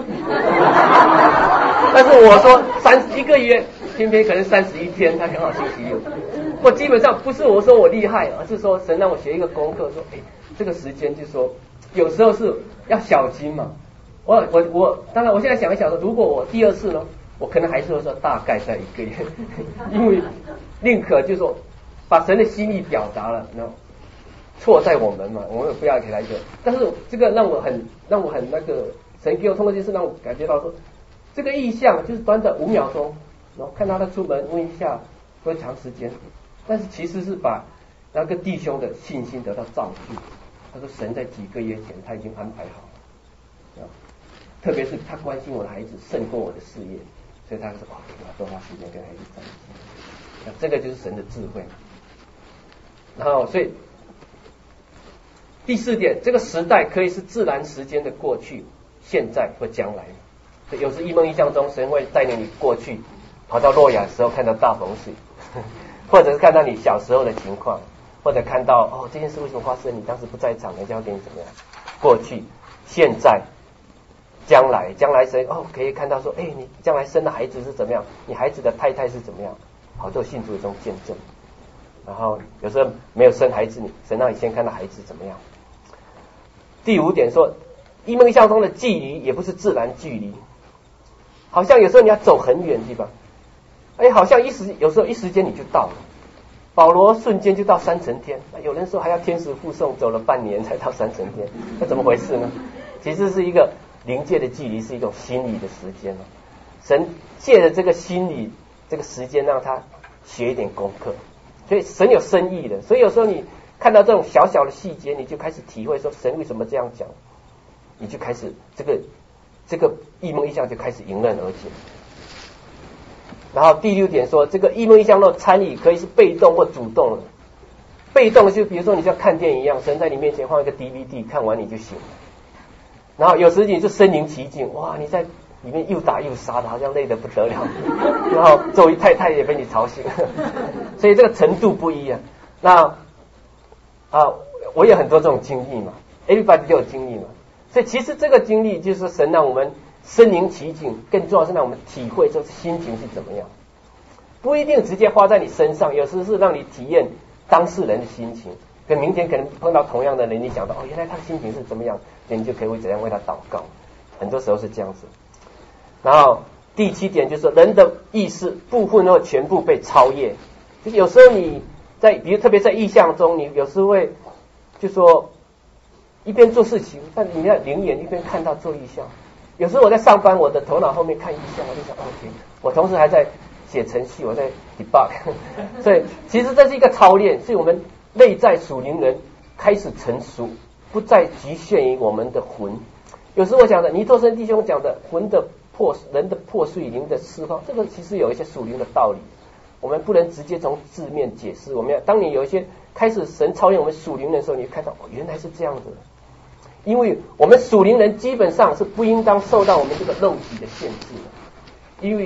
Speaker 1: 但是我说三十一个月，偏偏可能三十一天，他刚好星期六。我基本上不是我说我厉害，而是说神让我学一个功课，说，哎，这个时间就说有时候是要小心嘛。我我我，当然我现在想一想说，如果我第二次呢，我可能还是会说大概在一个月，因为宁可就说把神的心意表达了，然后错在我们嘛，我们不要给他一个。但是这个让我很让我很那个，神给我通过这事让我感觉到说，这个意象就是短短五秒钟，然后看到他出门问一下，多长时间，但是其实是把那个弟兄的信心得到造就。他说神在几个月前他已经安排好了。特别是他关心我的孩子胜过我的事业，所以他说哇，我要多花时间跟孩子在一起。那这个就是神的智慧。然后，所以第四点，这个时代可以是自然时间的过去、现在或将来。有时异梦异象中，神会带领你过去，跑到洛亚的时候看到大洪水，或者是看到你小时候的情况，或者看到哦这件事为什么发生，你当时不在场，人家会给你怎么样？过去、现在。将来，将来神哦，可以看到说，哎，你将来生的孩子是怎么样？你孩子的太太是怎么样？好多信主有这种见证。然后有时候没有生孩子，你神让你先看到孩子怎么样。第五点说，异梦异象中的距离也不是自然距离，好像有时候你要走很远的地方，哎，好像一时有时候一时间你就到了。保罗瞬间就到三层天，有人说还要天使护送，走了半年才到三层天，那怎么回事呢？其实是一个。灵界的距离是一种心理的时间，神借着这个心理这个时间让他学一点功课，所以神有深意的。所以有时候你看到这种小小的细节，你就开始体会说神为什么这样讲，你就开始这个这个异梦异象就开始迎刃而解。然后第六点说，这个异梦异象的参与可以是被动或主动的。被动就比如说你像看电影一样，神在你面前放一个 D V D， 看完你就醒了。然后有时你就身临其境，哇，你在里面又打又杀的，好像累得不得了。然后周围太太也被你吵醒，所以这个程度不一样。那啊，我有很多这种经历嘛 ，everybody 都有经历嘛。所以其实这个经历就是神让我们身临其境，更重要是让我们体会这心情是怎么样。不一定直接花在你身上，有时是让你体验当事人的心情。跟明天可能碰到同样的人，你想到哦，原来他的心情是怎么样，你就可以为怎样为他祷告。很多时候是这样子。然后第七点就是人的意识部分或全部被超越，就是有时候你在，比如特别在意象中，你有时候会就说一边做事情，但你要灵眼一边看到做意象。有时候我在上班，我的头脑后面看意象，我就想 OK， 我同时还在写程序，我在 debug， 所以其实这是一个操练，是我们内在属灵人开始成熟，不再局限于我们的魂。有时候我讲的尼托生弟兄讲的魂的破人的破碎灵的释放，这个其实有一些属灵的道理，我们不能直接从字面解释。我们要当你有一些开始神操练我们属灵人的时候，你会看到哦，原来是这样子的。因为我们属灵人基本上是不应当受到我们这个肉体的限制的，因为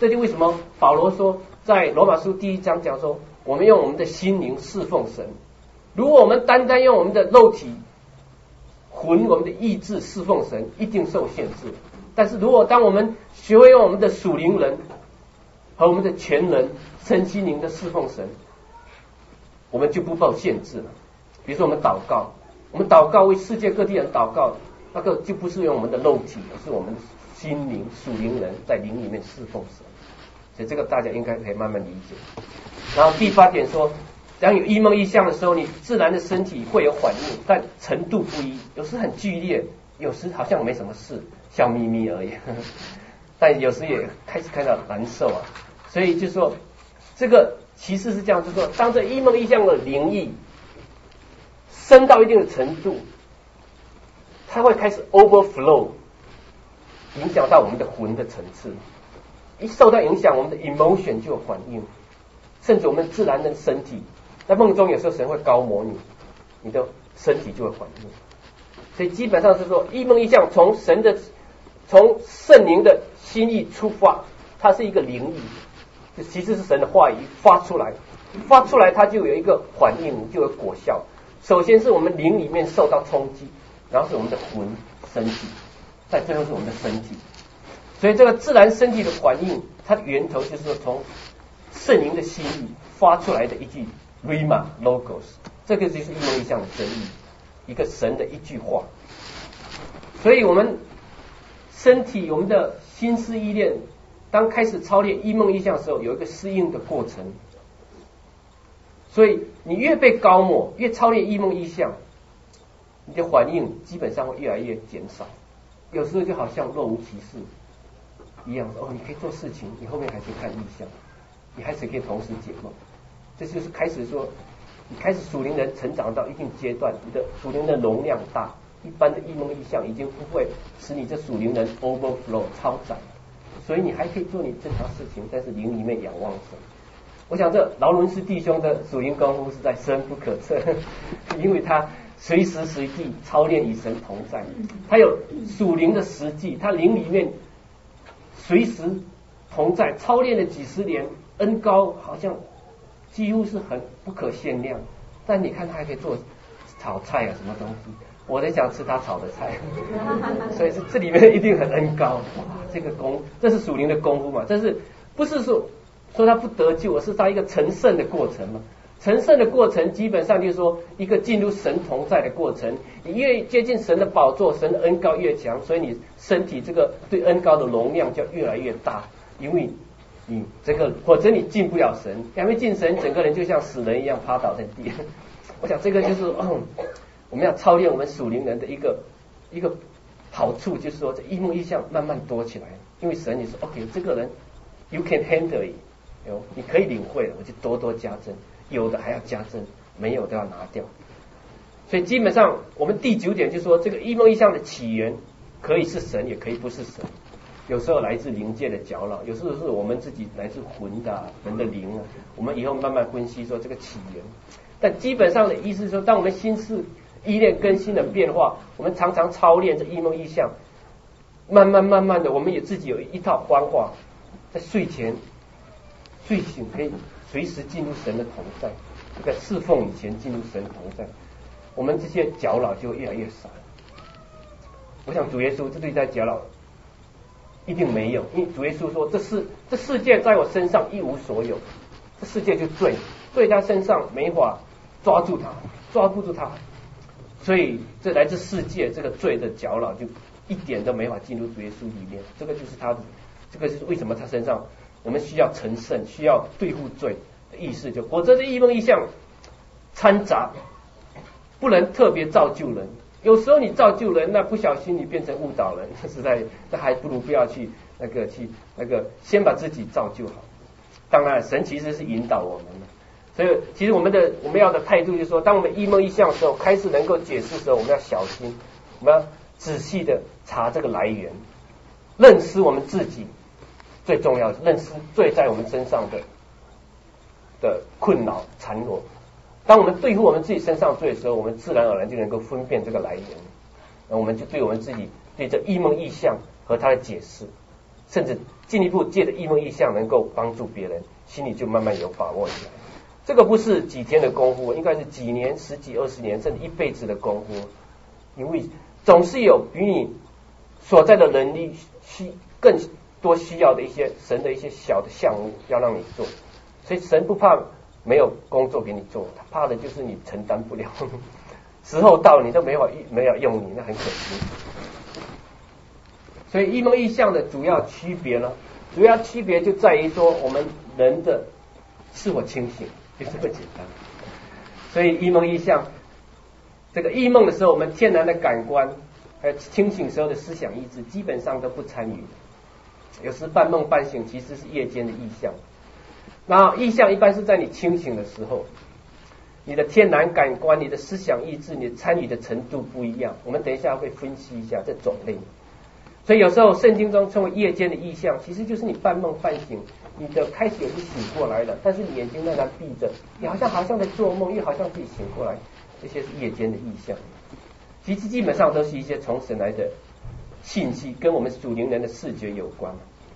Speaker 1: 这就为什么保罗说在罗马书第一章讲说，我们用我们的心灵侍奉神。如果我们单单用我们的肉体魂，我们的意志侍奉神，一定受限制。但是如果当我们学会用我们的属灵人和我们的全人身心灵的侍奉神，我们就不受限制了。比如说我们祷告，我们祷告为世界各地人祷告，那个就不是用我们的肉体，而是我们的心灵属灵人在灵里面侍奉神。所以这个大家应该可以慢慢理解。然后第八点说，当有异梦异象的时候，你自然的身体会有反应，但程度不一，有时很剧烈，有时好像没什么事，笑眯眯而已，呵呵，但有时也开始看到难受啊。所以就说这个其实是这样，就是说当这异梦异象的灵异升到一定的程度，它会开始 overflow， 影响到我们的魂的层次。一受到影响，我们的 emotion 就有反应，甚至我们自然的身体，在梦中有时候神会高摩你，你的身体就会反应。所以基本上是说，异梦异象从神的从圣灵的心意出发，它是一个灵意，就其实是神的话语发出来，发出来它就有一个反应，就有果效。首先是我们灵里面受到冲击，然后是我们的魂身体，再最后是我们的身体。所以这个自然身体的反应，它的源头就是说从圣灵的心意发出来的一句 rhema logos， 这个就是异梦异象的真意，一个神的一句话。所以我们身体我们的心思意念当开始操练异梦异象的时候，有一个适应的过程。所以你越被高摩，越操练异梦异象，你的反应基本上会越来越减少，有时候就好像若无其事一样。哦，你可以做事情，你后面还可以看异象，你还是可以同时解梦。这就是开始说，你开始属灵人成长到一定阶段，你的属灵的容量大，一般的异梦异象已经不会使你这属灵人 overflow 超载，所以你还可以做你正常事情，但是灵里面仰望神。我想这劳伦斯弟兄的属灵功夫实在深不可测，因为他随时随地操练与神同在，他有属灵的实际，他灵里面随时同在，操练了几十年，恩膏好像几乎是很不可限量。但你看他还可以做炒菜啊，什么东西，我很想吃他炒的菜，所以是这里面一定很恩膏。哇，这个功，这是属灵的功夫嘛？这是不是说说他不得救，而是他一个成圣的过程嘛？成圣的过程基本上就是说一个进入神同在的过程。你越接近神的宝座，神的恩膏越强，所以你身体这个对恩膏的容量就越来越大。因为你这个，或者你进不了神，还没进神，整个人就像死人一样趴倒在地。我想这个就是、嗯、我们要操练我们属灵人的一个一个好处，就是说这异梦异象慢慢多起来。因为神你说 OK， 这个人 you can handle it， 有你可以领会了，我就多多加增，有的还要加增，没有都要拿掉。所以基本上我们第九点就是说，这个异梦异象的起源可以是神，也可以不是神。有时候来自灵界的搅扰，有时候是我们自己来自魂的、啊、人的灵啊。我们以后慢慢分析说这个起源。但基本上的意思是说，当我们心思意念更新的变化，我们常常操练这异梦异象，慢慢慢慢的，我们也自己有一套方法，在睡前睡醒可以随时进入神的同在，在侍奉以前进入神的同在，我们这些搅扰就越来越少。我想主耶稣这对在搅扰一定没有，因为主耶稣说，这世这世界在我身上一无所有，这世界就罪，罪在身上没法抓住他，抓不住他，所以这来自世界这个罪的搅扰就一点都没法进入主耶稣里面。这个就是他的，这个就是为什么他身上我们需要成圣，需要对付罪的意思，就否则这异梦异象掺杂，不能特别造就人。有时候你造就人，那不小心你变成误导人，实在那还不如不要去那个去那个先把自己造就好。当然神其实是引导我们的，所以其实我们的我们要的态度就是说，当我们异梦异象的时候，开始能够解释的时候，我们要小心，我们要仔细的查这个来源，认识我们自己，最重要认识罪在我们身上的的困扰缠罗。当我们对付我们自己身上罪的时候，我们自然而然就能够分辨这个来源，那我们就对我们自己对这异梦异象和它的解释
Speaker 2: 甚至进一步借着异梦异象能够帮助别人，心里就慢慢有把握起来。这个不是几天的功夫，应该是几年、十几、二十年，甚至一辈子的功夫。因为总是有比你所在的能力需更多需要的一些神的一些小的项目要让你做，所以神不怕没有工作给你做，他怕的就是你承担不了，时候到了你都没法没法用你，那很可惜。所以异梦异象的主要区别呢，主要区别就在于说我们人的是否清醒，就这么简单。所以异梦异象，这个异梦的时候，我们天然的感官还有清醒时候的思想意志基本上都不参与，有时半梦半醒，其实是夜间的异象。然后异象一般是在你清醒的时候，你的天然感官、你的思想意志、你的参与的程度不一样。我们等一下会分析一下这种类。所以有时候圣经中称为夜间的异象，其实就是你半梦半醒，你的开始有些醒过来了，但是你眼睛仍然闭着，你好像好像在做梦，又好像自己醒过来，这些是夜间的异象。其实基本上都是一些从神来的信息，跟我们属灵人的视觉有关。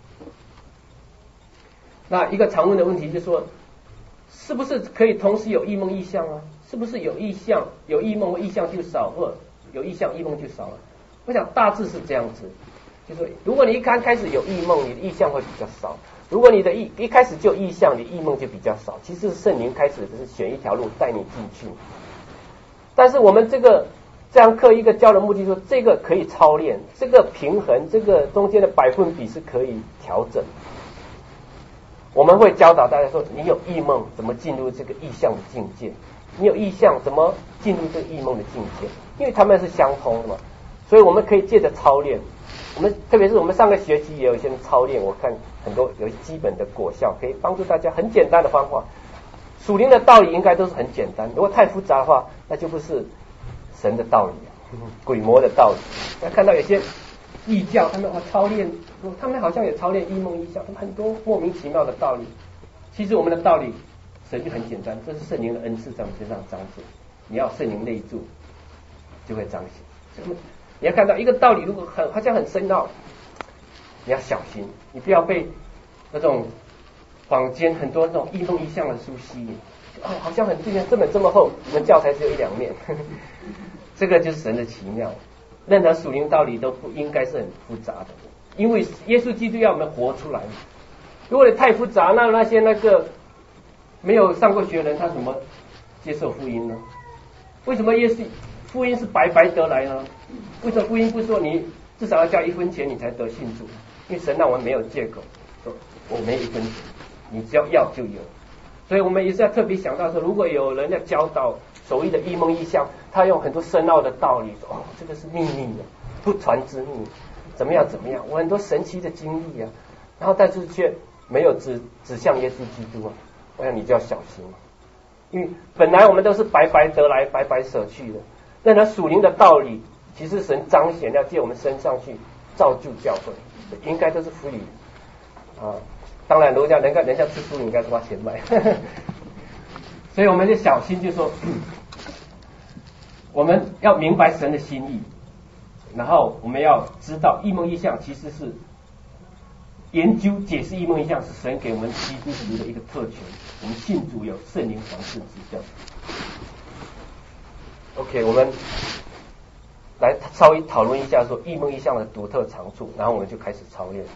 Speaker 2: 那一个常问的问题就是说，是不是可以同时有异梦异象啊？是不是有异象有异梦异象就少，或有异象异梦就少了？我想大致是这样子，就是说如果你一刚开始有异梦，你的异象会比较少；如果你的异一开始就异象，你异梦就比较少。其实圣灵开始只是选一条路带你进去，但是我们这个这样课一个教的目的说，这个可以操练，这个平衡，这个中间的百分比是可以调整。我们会教导大家说，你有异梦怎么进入这个异象的境界，你有异象怎么进入这个异梦的境界，因为他们是相通的嘛。所以我们可以借着操练，我们特别是我们上个学期也有一些操练，我看很多有基本的果效，可以帮助大家很简单的方法。属灵的道理应该都是很简单，如果太复杂的话，那就不是神的道理，鬼魔的道理。那看到有些异教，他们啊操练，他们好像也操练异梦异象，很多莫名其妙的道理。其实我们的道理，神就很简单，这是圣灵的恩赐在我们身上彰显。你要圣灵内住，就会彰显。你要看到一个道理，如果很好像很深奥，你要小心，你不要被那种坊间很多那种异梦异象的书吸引。哦，好像很这边这本这么厚，我们教材只有一两面，呵呵，这个就是神的奇妙。任何属灵道理都不应该是很复杂的，因为耶稣基督要我们活出来。如果你太复杂，那那些那个没有上过学的人，他怎么接受福音呢？为什么耶稣福音是白白得来呢？为什么福音不说你至少要交一分钱你才得信主？因为神让我们没有借口，说我没一分钱，你只要要就有。所以我们也是要特别想到说，如果有人要教导所谓的异梦异象，他用很多深奥的道理说，哦，这个是秘密的，不传之秘，怎么样怎么样，我很多神奇的经历啊，然后但是却没有指指向耶稣基督啊，我想你就要小心了，因为本来我们都是白白得来，白白舍去的。任何属灵的道理，其实神彰显要借我们身上去造就教会，应该都是福利啊。当然，人家人家人家吃书应该是花钱买，呵呵，所以我们就小心，就说、嗯、我们要明白神的心意，然后我们要知道异梦异象其实是研究解释异梦异象是神给我们基督徒的一个特权，我们信主有圣灵赏赐之教。OK， 我们来稍微讨论一下说异梦异象的独特长处，然后我们就开始操练。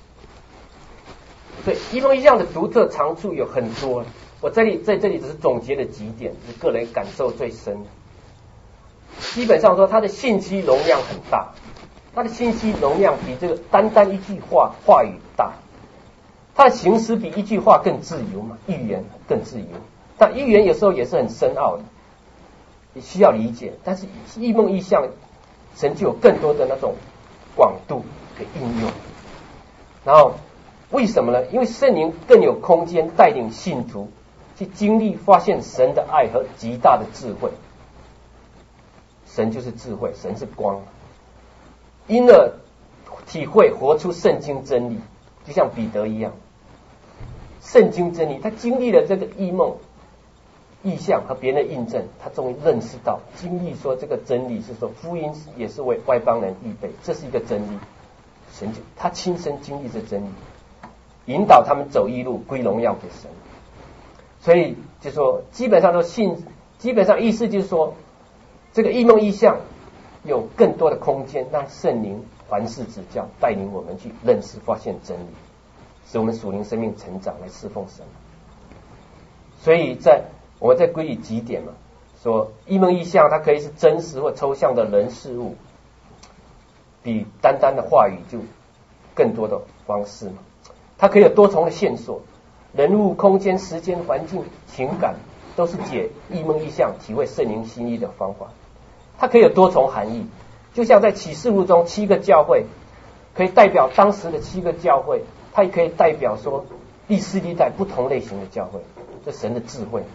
Speaker 2: 对，异梦异象的独特长处有很多，我这里在这里只是总结了几点，是个人感受最深的。基本上说，它的信息容量很大，它的信息容量比这个单单一句话话语大，它的形式比一句话更自由嘛，语言更自由，但语言有时候也是很深奥的，也需要理解。但是异梦异象，神就有更多的那种广度可以应用。然后为什么呢？因为圣灵更有空间带领信徒去经历发现神的爱和极大的智慧。神就是智慧，神是光，因而体会活出圣经真理，就像彼得一样，圣经真理他经历了这个异梦异象和别人的印证，他终于认识到经历说这个真理是说福音也是为外邦人预备，这是一个真理， 神就他亲身经历这真理，引导他们走义路，归荣耀给神。所以就说基本上都信，基本上意思就是说，这个异梦异象有更多的空间，让圣灵凡事指教，带领我们去认识、发现真理，使我们属灵生命成长，来侍奉神。所以在我们再归于几点嘛，说异梦异象它可以是真实或抽象的人事物，比单单的话语就更多的方式嘛。它可以有多重的线索，人物、空间、时间、环境、情感，都是解异梦异象、体会圣灵心意的方法。它可以有多重含义，就像在启示录中七个教会，可以代表当时的七个教会，它也可以代表说历世历代不同类型的教会，这神的智慧。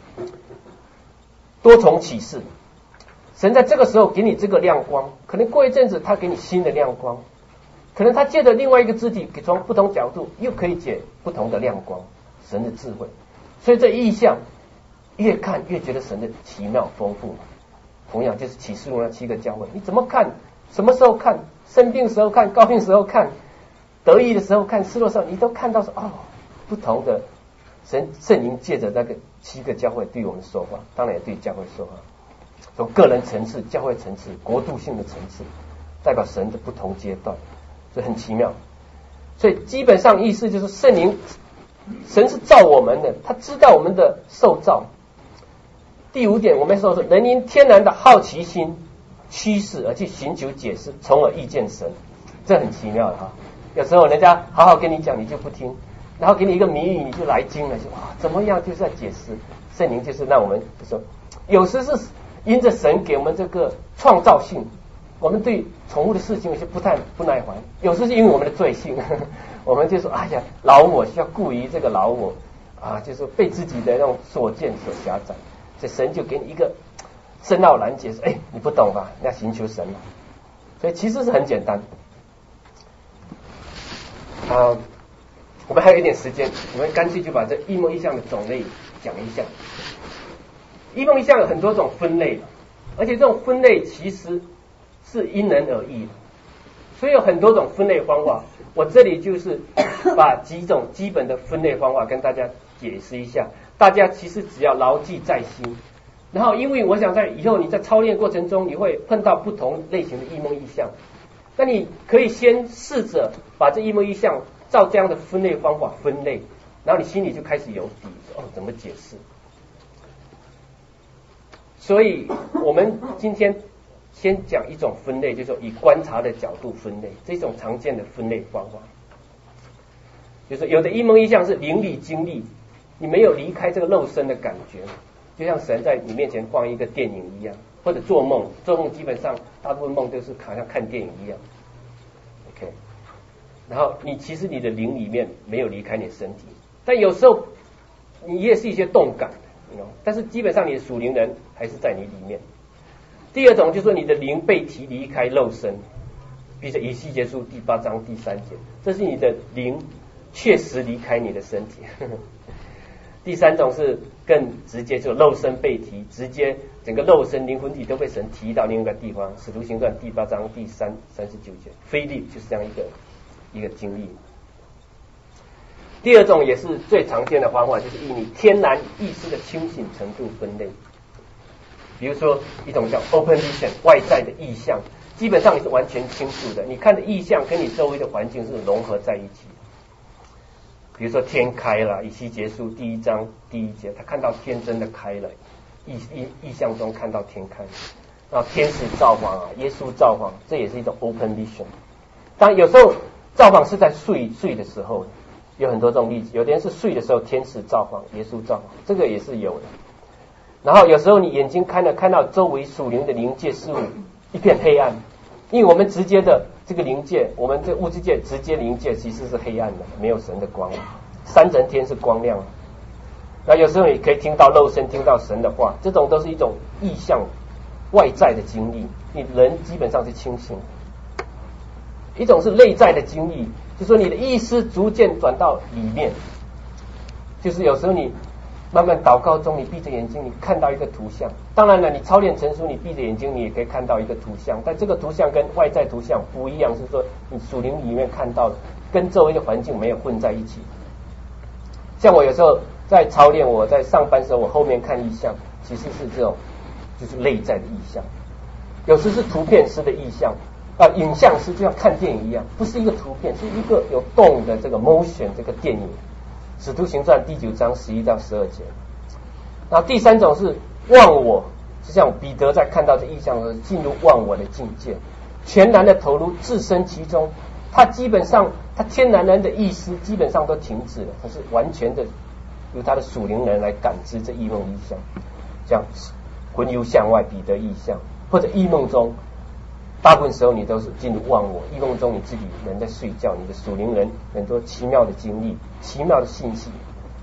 Speaker 2: 多重启示，神在这个时候给你这个亮光，可能过一阵子他给你新的亮光，可能他借着另外一个肢体从不同角度又可以解不同的亮光，神的智慧。所以这意象越看越觉得神的奇妙丰富。同样就是启示录那七个教会，你怎么看，什么时候看，生病时候看，高兴时候看，得意的时候看，失落的时候，你都看到说哦，不同的神圣灵借着那个七个教会对我们说话，当然也对教会说话，从个人层次、教会层次、国度性的层次，代表神的不同阶段，所以很奇妙。所以基本上意思就是圣灵，神是造我们的，他知道我们的受造。第五点，我们说是人因天然的好奇心驱使而去寻求解释，从而遇见神，这很奇妙的哈。有时候人家好好跟你讲，你就不听，然后给你一个谜语，你就来精了，就哇怎么样，就是在解释。圣灵就是让我们就说，有时是因着神给我们这个创造性，我们对宠物的事情有些不太不耐烦，有时是因为我们的罪性，呵呵我们就说哎呀，老我需要顾于这个老我啊，就是被自己的那种所见所狭窄。所以神就给你一个深奥难解，说哎，你不懂吧？你要寻求神嘛。所以其实是很简单。啊，我们还有一点时间，我们干脆就把这异梦异象的种类讲一下。异梦异象有很多种分类，而且这种分类其实是因人而异的，所以有很多种分类方法。我这里就是把几种基本的分类方法跟大家解释一下。大家其实只要牢记在心，然后因为我想在以后你在操练过程中你会碰到不同类型的异梦异象，那你可以先试着把这异梦异象照这样的分类方法分类，然后你心里就开始有底，哦，怎么解释？所以我们今天先讲一种分类，就是说以观察的角度分类，这种常见的分类方法，就是有的异梦异象是灵里经历。你没有离开这个肉身的感觉，就像神在你面前放一个电影一样，或者做梦，做梦基本上大部分梦都是好像看电影一样 ，OK。然后你其实你的灵里面没有离开你的身体，但有时候你也是一些动感，但是基本上你的属灵人还是在你里面。第二种就是说你的灵被提离开肉身，比如说以西结书第八章第三节，这是你的灵确实离开你的身体。呵呵第三种是更直接，就肉身被提，直接整个肉身灵魂体都被神提到另一个地方。使徒行传第八章第三三十九节，腓利就是这样一个一个经历。第二种也是最常见的方法，就是以你天然意识的清醒程度分类。比如说一种叫 open vision， 外在的意象，基本上你是完全清楚的，你看的意象跟你周围的环境是融合在一起。比如说天开了，以西结书第一章第一节，他看到天真的开了，意意意象中看到天开了，然后天使造访啊，耶稣造访，这也是一种 open vision。当然有时候造访是在睡睡的时候，有很多这种例子，有的人是睡的时候天使造访，耶稣造访，这个也是有的。然后有时候你眼睛开了，看到周围属灵的灵界事物一片黑暗，因为我们直接的这个灵界，我们这物质界直接灵界其实是黑暗的，没有神的光，三层天是光亮。那有时候你可以听到肉身听到神的话，这种都是一种意象外在的经历，你人基本上是清醒。一种是内在的经历，就是说你的意识逐渐转到里面，就是有时候你慢慢祷告中，你闭着眼睛，你看到一个图像。当然了，你操练成熟，你闭着眼睛，你也可以看到一个图像。但这个图像跟外在图像不一样，是说你属灵里面看到的，跟周围的环境没有混在一起。像我有时候在操练，我在上班的时候，我后面看意象，其实是这种就是内在的意象。有时是图片式的意象，啊，影像式就像看电影一样，不是一个图片，是一个有动的这个 motion 这个电影。使徒行传第九章十一到十二节。然后第三种是忘我，就像彼得在看到这意象的时候，进入忘我的境界，全然的投入置身其中。他基本上他天然人的意识基本上都停止了，他是完全的由他的属灵人来感知这异梦意象，像魂游向外彼得意象，或者异梦中，大部分时候你都是进入忘我，异梦中你自己人在睡觉，你的属灵人很多奇妙的经历，奇妙的信息。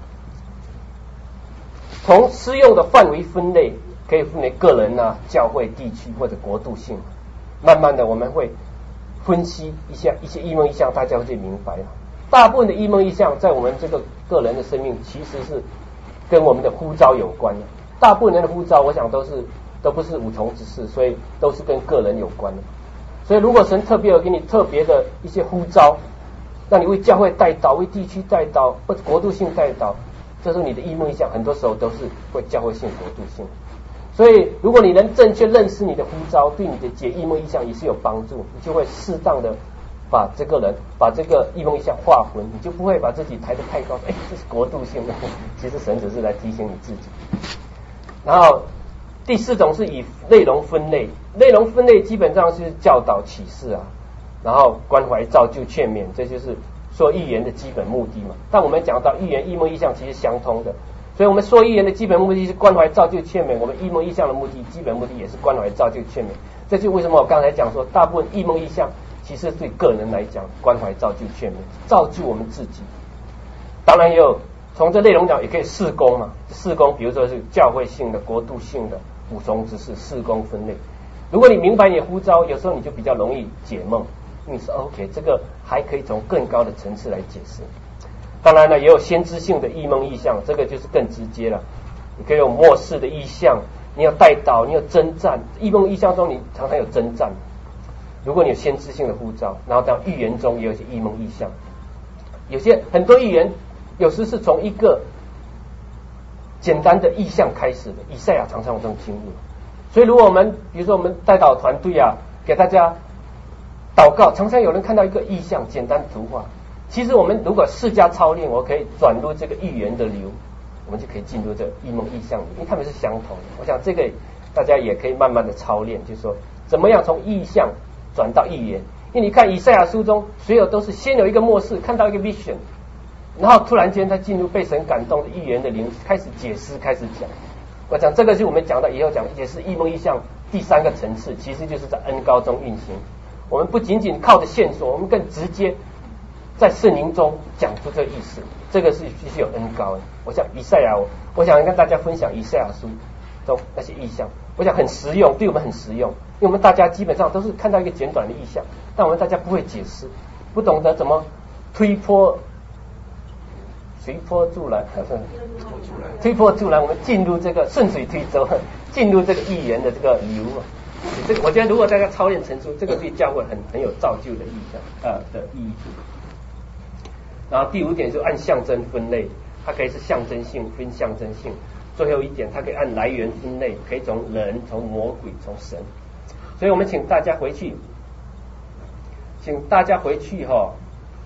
Speaker 2: 从适用的范围分类，可以分为个人啊、教会、地区或者国度性。慢慢的我们会分析一下一些异梦异象，大家会明白了。大部分的异梦异象在我们这个个人的生命其实是跟我们的呼召有关的。大部分人的呼召我想都是都不是无从之事，所以都是跟个人有关的。所以如果神特别有给你特别的一些呼召，让你为教会代祷，为地区代祷，或者国度性代祷，这时候你的异梦异象很多时候都是会教会性国度性。所以如果你能正确认识你的呼召，对你的解异梦异象也是有帮助，你就会适当的把这个人把这个异梦异象划分，你就不会把自己抬得太高，哎，这是国度性的，其实神只是来提醒你自己。然后第四种是以内容分类，内容分类基本上是教导启示啊，然后关怀造就劝勉，这就是说预言的基本目的嘛。但我们讲到预言异梦异象其实相通的，所以我们说预言的基本目的是关怀造就劝勉，我们异梦异象的目的基本目的也是关怀造就劝勉。这就为什么我刚才讲说大部分异梦异象其实对个人来讲关怀造就劝勉，造就我们自己。当然也有从这内容讲也可以事工嘛，事工比如说是教会性的、国度性的补充知识，事工分类。如果你明白你的呼召，有时候你就比较容易解梦，你说 OK 这个还可以从更高的层次来解释。当然了，也有先知性的异梦异象，这个就是更直接了。你可以有末世的异象，你有代祷，你有征战。异梦异象中你常常有征战。如果你有先知性的呼召，然后到预言中也有一些异梦异象，有些很多预言有时是从一个简单的意象开始的，以赛亚常常有这种经历。所以如果我们比如说我们代祷团队啊，给大家祷告，常常有人看到一个意象简单图画，其实我们如果试加操练，我可以转入这个预言的流，我们就可以进入这异梦异象里，因为它们是相同的。我想这个大家也可以慢慢的操练，就是说怎么样从意象转到预言。因为你看以赛亚书中所有都是先有一个末世，看到一个 vision， 然后突然间他进入被神感动的预言的灵，开始解释，开始讲。我讲这个是我们讲到以后讲也是异梦异象第三个层次，其实就是在恩膏中运行。我们不仅仅靠着线索，我们更直接在圣灵中讲出这个意思，这个是必须有恩膏的。我想以赛亚，我想跟大家分享以赛亚书中那些意象，我想很实用，对我们很实用，因为我们大家基本上都是看到一个简短的意象，但我们大家不会解释，不懂得怎么推波随波逐澜，推波助澜，我们进入这个顺水推舟，进入这个预言的这个流嘛。这个我觉得如果大家操练成熟，这个对教会很很有造就的意象呃的意义。然后第五点就按象征分类，它可以是象征性分象征性。最后一点，它可以按来源分类，可以从人、从魔鬼、从神。所以我们请大家回去，请大家回去哈、哦，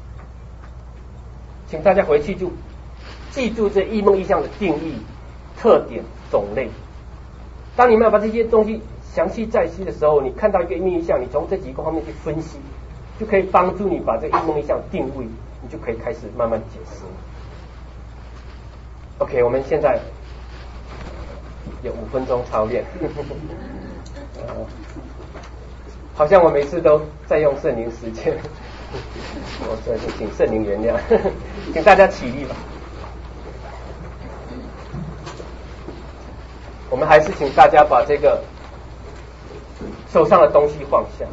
Speaker 2: 请大家回去就记住这异梦异象的定义、特点、种类。当你们要把这些东西详细再析的时候，你看到一个异梦异象，你从这几个方面去分析，就可以帮助你把这个异梦异象定位，你就可以开始慢慢解释。OK， 我们现在有五分钟操练，呃，好像我每次都在用圣灵时间，我这就请圣灵原谅，请大家起立吧。我们还是请大家把这个手上的东西放下。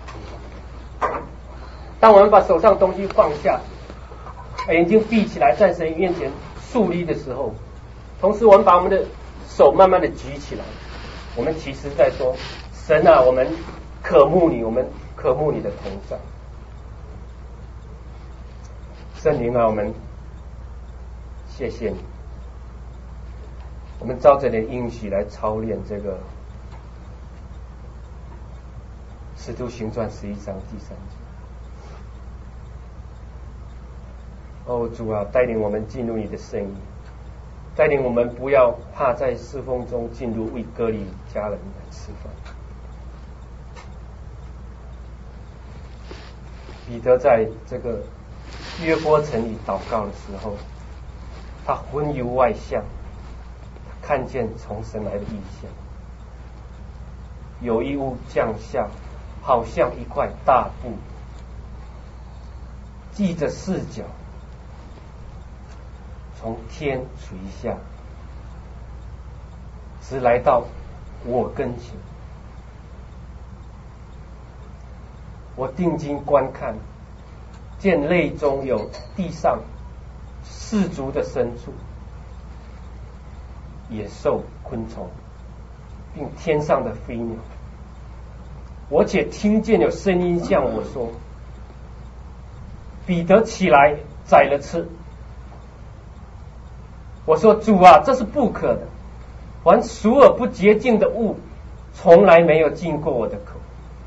Speaker 2: 当我们把手上的东西放下，眼睛闭起来，在神面前肃立的时候， 同时我们把我们的手慢慢的举起来，我们其实在说，神啊，我们渴慕你，我们渴慕你的同在。圣灵啊，我们谢谢你，我们照着你的应许来操练这个使徒行传十一章第三节。哦，主啊，带领我们进入你的圣意，带领我们不要怕在侍奉中进入为隔离家人来吃饭。彼得在这个约波城里祷告的时候，他魂游外向，他看见从神来的异象，有一物降下，好像一块大布，系着四角，从天垂下，直来到我跟前。我定睛观看，见内中有地上四足的牲畜、野兽、昆虫，并天上的飞鸟。我且听见有声音向我说：彼得起来宰了吃。我说：主啊，这是不可的，凡属而不洁净的物，从来没有进过我的口。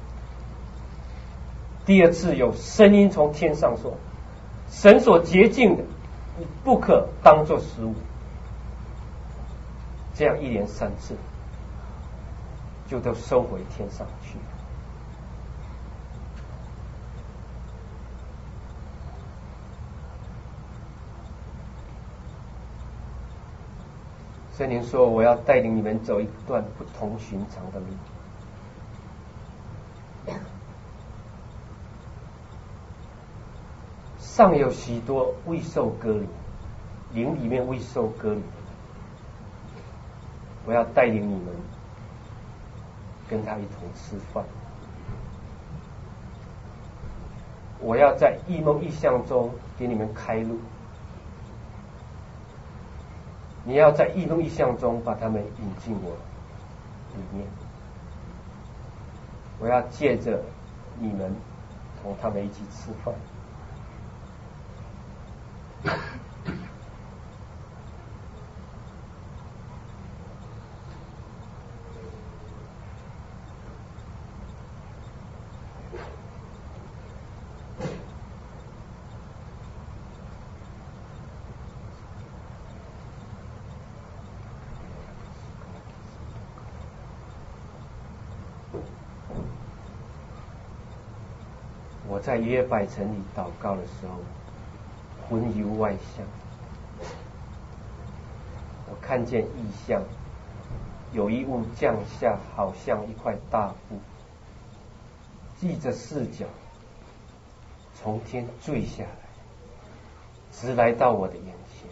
Speaker 2: 第二次有声音从天上说：神所洁净的，你不可当作食物。这样一连三次，就都收回天上去。圣灵说：我要带领你们走一段不同寻常的路。上有许多未受割礼，灵里面未受割礼的人，我要带领你们跟他一同吃饭。我要在异梦异象中给你们开路，你要在异梦异象中把他们引进我里面。我要借着你们同他们一起吃饭。我在约百城里祷告的时候，魂游外向，我看见异象，有一物降下，好像一块大布，系着四角，从天坠下来，直来到我的眼前。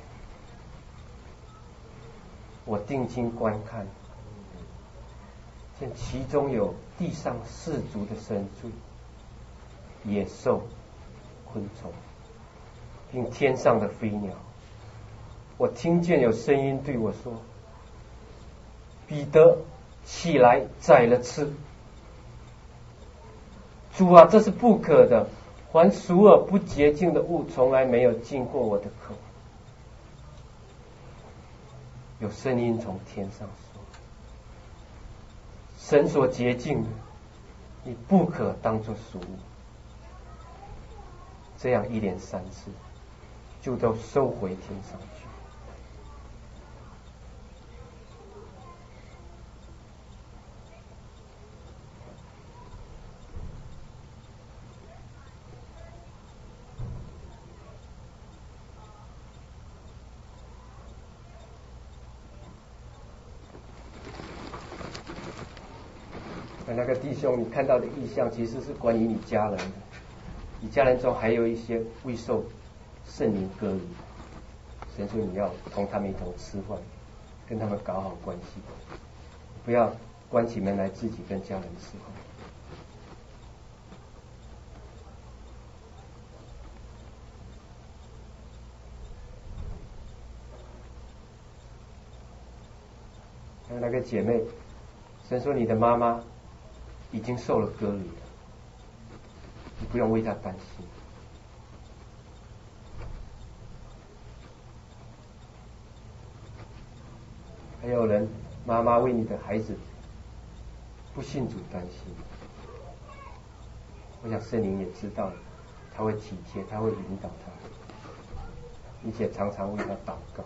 Speaker 2: 我定睛观看，见其中有地上四足的牲畜、野兽、昆虫，并天上的飞鸟。我听见有声音对我说：彼得，起来宰了吃。主啊，这是不可的，凡属而不洁净的物，从来没有进过我的口。有声音从天上说：神所洁净的，你不可当作食物。这样一连三次，就都收回天上去。那个弟兄，你看到的异象其实是关于你家人的。你家人中还有一些未受圣灵割礼，神说你要同他们一同吃饭，跟他们搞好关系，不要关起门来自己跟家人吃饭。 那个姐妹，神说你的妈妈已经受了割礼了，你不用为她担心。还有人，妈妈为你的孩子不信主担心，我想圣灵也知道了，他会体贴，他会引导他，并且常常为他祷告。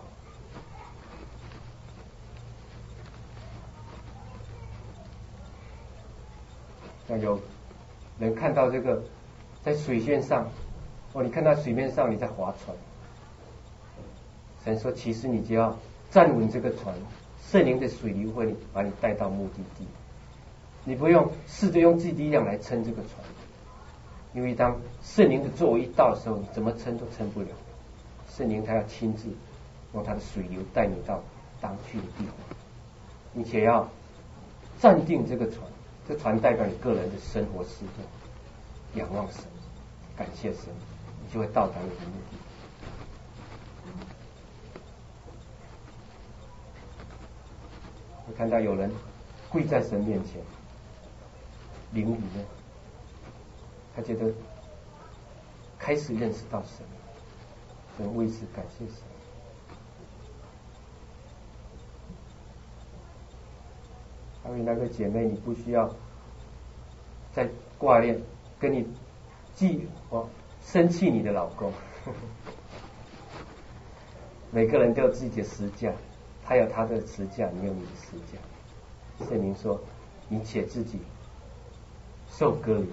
Speaker 2: 那有人看到这个在水面上，哦，你看到水面上你在划船，神说其实你只要站稳这个船，圣灵的水流会把你带到目的地，你不用试着用自己的力量来撑这个船，因为当圣灵的作为一到的时候，你怎么撑都撑不了。圣灵他要亲自用他的水流带你到当去的地方，并且要站定这个船，这船代表你个人的生活事动，仰望神，感谢神，你就会到达你的目的。我看到有人跪在神面前，灵里面，他觉得开始认识到神，神为此感谢神。还有那个姐妹，你不需要再挂念跟你记哦生气你的老公，每个人都有自己的十架，他有他的十架，你有你的十架。圣灵说，你且自己受割礼。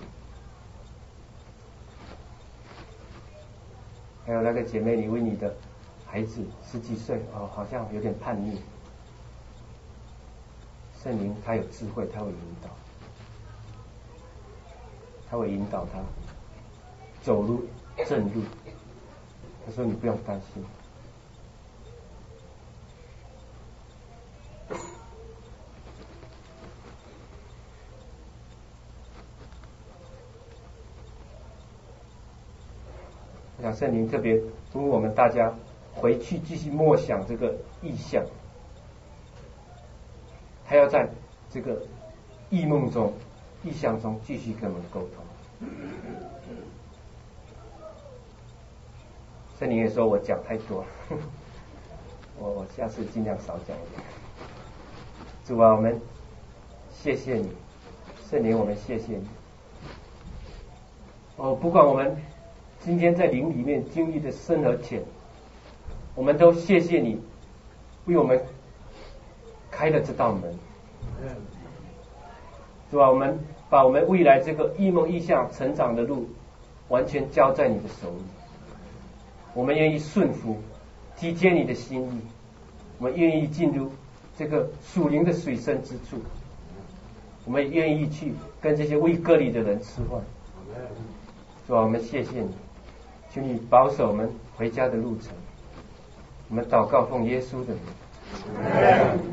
Speaker 2: 还有那个姐妹，你为你的孩子十几岁哦，好像有点叛逆，圣灵他有智慧，他会引导，他会引导他走路正路。他说你不用担心。我想圣灵特别鼓舞我们大家回去继续默想这个意象，还要在这个异梦中、意象中继续跟我们沟通。圣灵也说我讲太多了，我我下次尽量少讲一点。主啊，我们谢谢你，圣灵，我们谢谢你。哦，不管我们今天在灵里面经历的深和浅，我们都谢谢你为我们开了这道门。主啊，我们把我们未来这个异梦异象成长的路完全交在你的手里，我们愿意顺服体贴你的心意，我们愿意进入这个属灵的水深之处，我们愿意去跟这些未割礼的人吃饭。主啊，我们谢谢你，求你保守我们回家的路程。我们祷告奉耶稣的名。